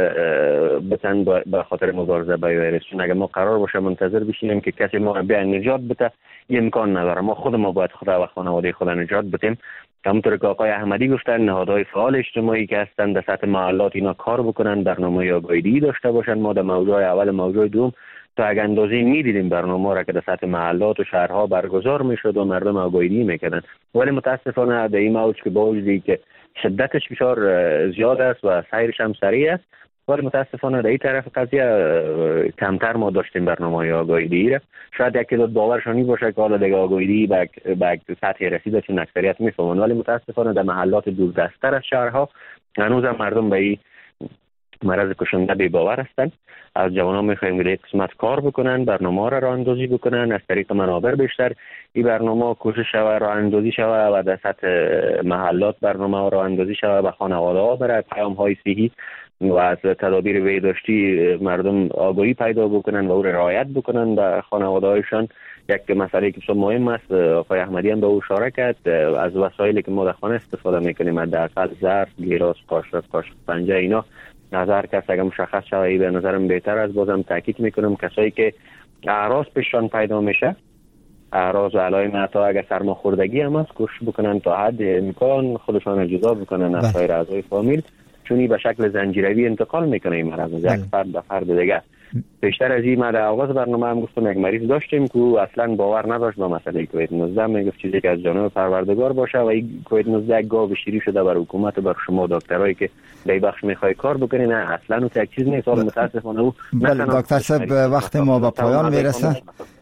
بتن به خاطر مبارزه با ویروس. چون اگر ما قرار باشه منتظر بشینیم که کسی ما بیا نجات بده، امکان نداره. ما خود ما باید خدا و خانواده خود نجات بدیم. همونطور که آقای احمدی گفتن، نهادهای فعال اجتماعی که هستن در سطح محلات اینا کار بکنن، برنامه آگاهی داشته باشن. ما در موضوع اول موضوع دوم تا اگه اندازه میدیدیم برنامه را که در سطح محلات و شهرها برگزار میشد و مردم آگاهی میکردن، ولی متاسفانه در این موضوع که با وجودی که شدتش بسیار زیاد است و سیرش هم سریع است، ولی متاسفانه در این طرف قضیه کمتر ما داشتیم برنامه آگاهی را. شاید یکی دو باورشانی باشه که حالا دیگه آگاهی به سطح رسیده چون اکثریت میفهمن، ولی متاسفانه در محلات دوردست‌تر از شهرها هنوز هم مردم به این مرض کشنده بی باور هستند. از جوانان میخوایم که قسمت کار بکنن، برنامه را اندازی بکنن، از طریق منابر بیشتر این برنامه کوشش شوه راه اندازی شوه و در سطح محلات برنامه راه اندازی شوه، به خانواده ها بره پیام های صحی و از تدابیر بهداشتی مردم آگاهی پیدا بکنن و او را رعایت بکنن به خانواده هایشان. یک مسئله که بسیار مهم است، آقای احمدی هم به او اشاره کرد، از وسایلی که ما در خانه استفاده میکنیم، حداقل ظرف، گیلاس، قاشق پنجه اینا از هر کس اگه مشخص شوه به نظرم بهتر است. بازم تاکید میکنم کسایی که اعراض پیششان پیدا میشه، اعراض و علائم حتی اگه سرماخوردگی هم هست، کوشش بکنن تا حد امکان خودشان جدا بکنن از سایر اعضای فامیل، چون این به شکل زنجیروی انتقال میکنه این مرض از یک فرد به فرد دیگه. بیشتر از این ما در آغاز برنامه هم گفتم یک مریض داشتیم که اصلا باور نداشت با مسئله کووید 19، میگفت چیزی که از جانب پروردگار باشه و این کووید 19 گاو شیری شده بر حکومت و بر شما دکترایی که در بخش میخوای کار بکنین. نه اصلا اون یک چیز نیست. متاسفانه او دکتر صاحب وقت ما به پایان میرسه.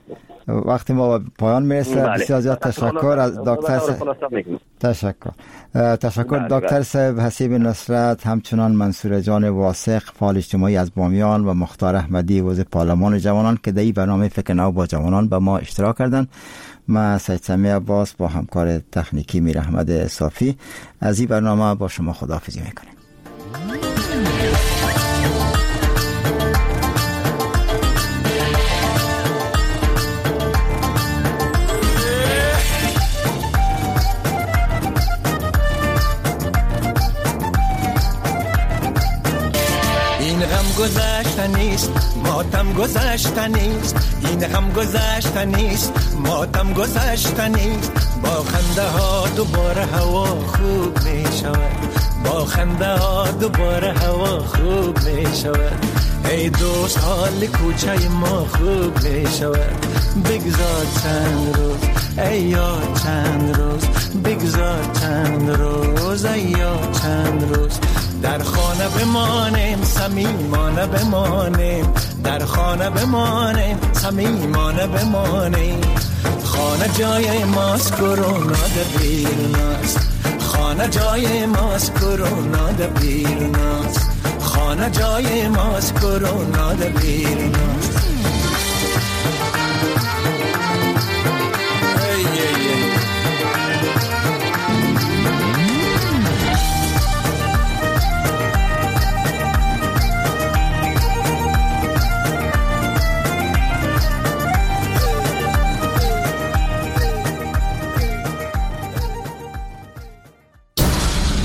بسیار زیاد تشکر از دکتر تشکر دکتر صاحب حسیب نصرت، همچنان منصور جان واثق فعال اجتماعی از بامیان و مختار احمدی عضو پارلمان جوانان که در این برنامه فکر نو با جوانان با ما اشتراک کردند. من سید سمی عباس با همکار تکنیکی میر احمد صافی از این برنامه با شما خداحافظی میکنیم. گذشته نیست، ماتم گذشته نیست، این هم گذشته نیست، ماتم گذشته نیست. با خنده ها دوباره هوا خوب می شود، با خنده ها دوباره هوا خوب می شود. ای دوست حال کوچه ما خوب می شود. بگذار چند روز ای یار، چند روز بگذار چند روز ای یار، چند روز در خانه بمانیم، صمیمانه بمانیم، در خانه بمانیم، صمیمانه بمانیم. خانه جای ماست، کرونا در بیرون است، خانه جای ماست، کرونا در بیرون است، خانه جای ماست، کرونا در بیرون است.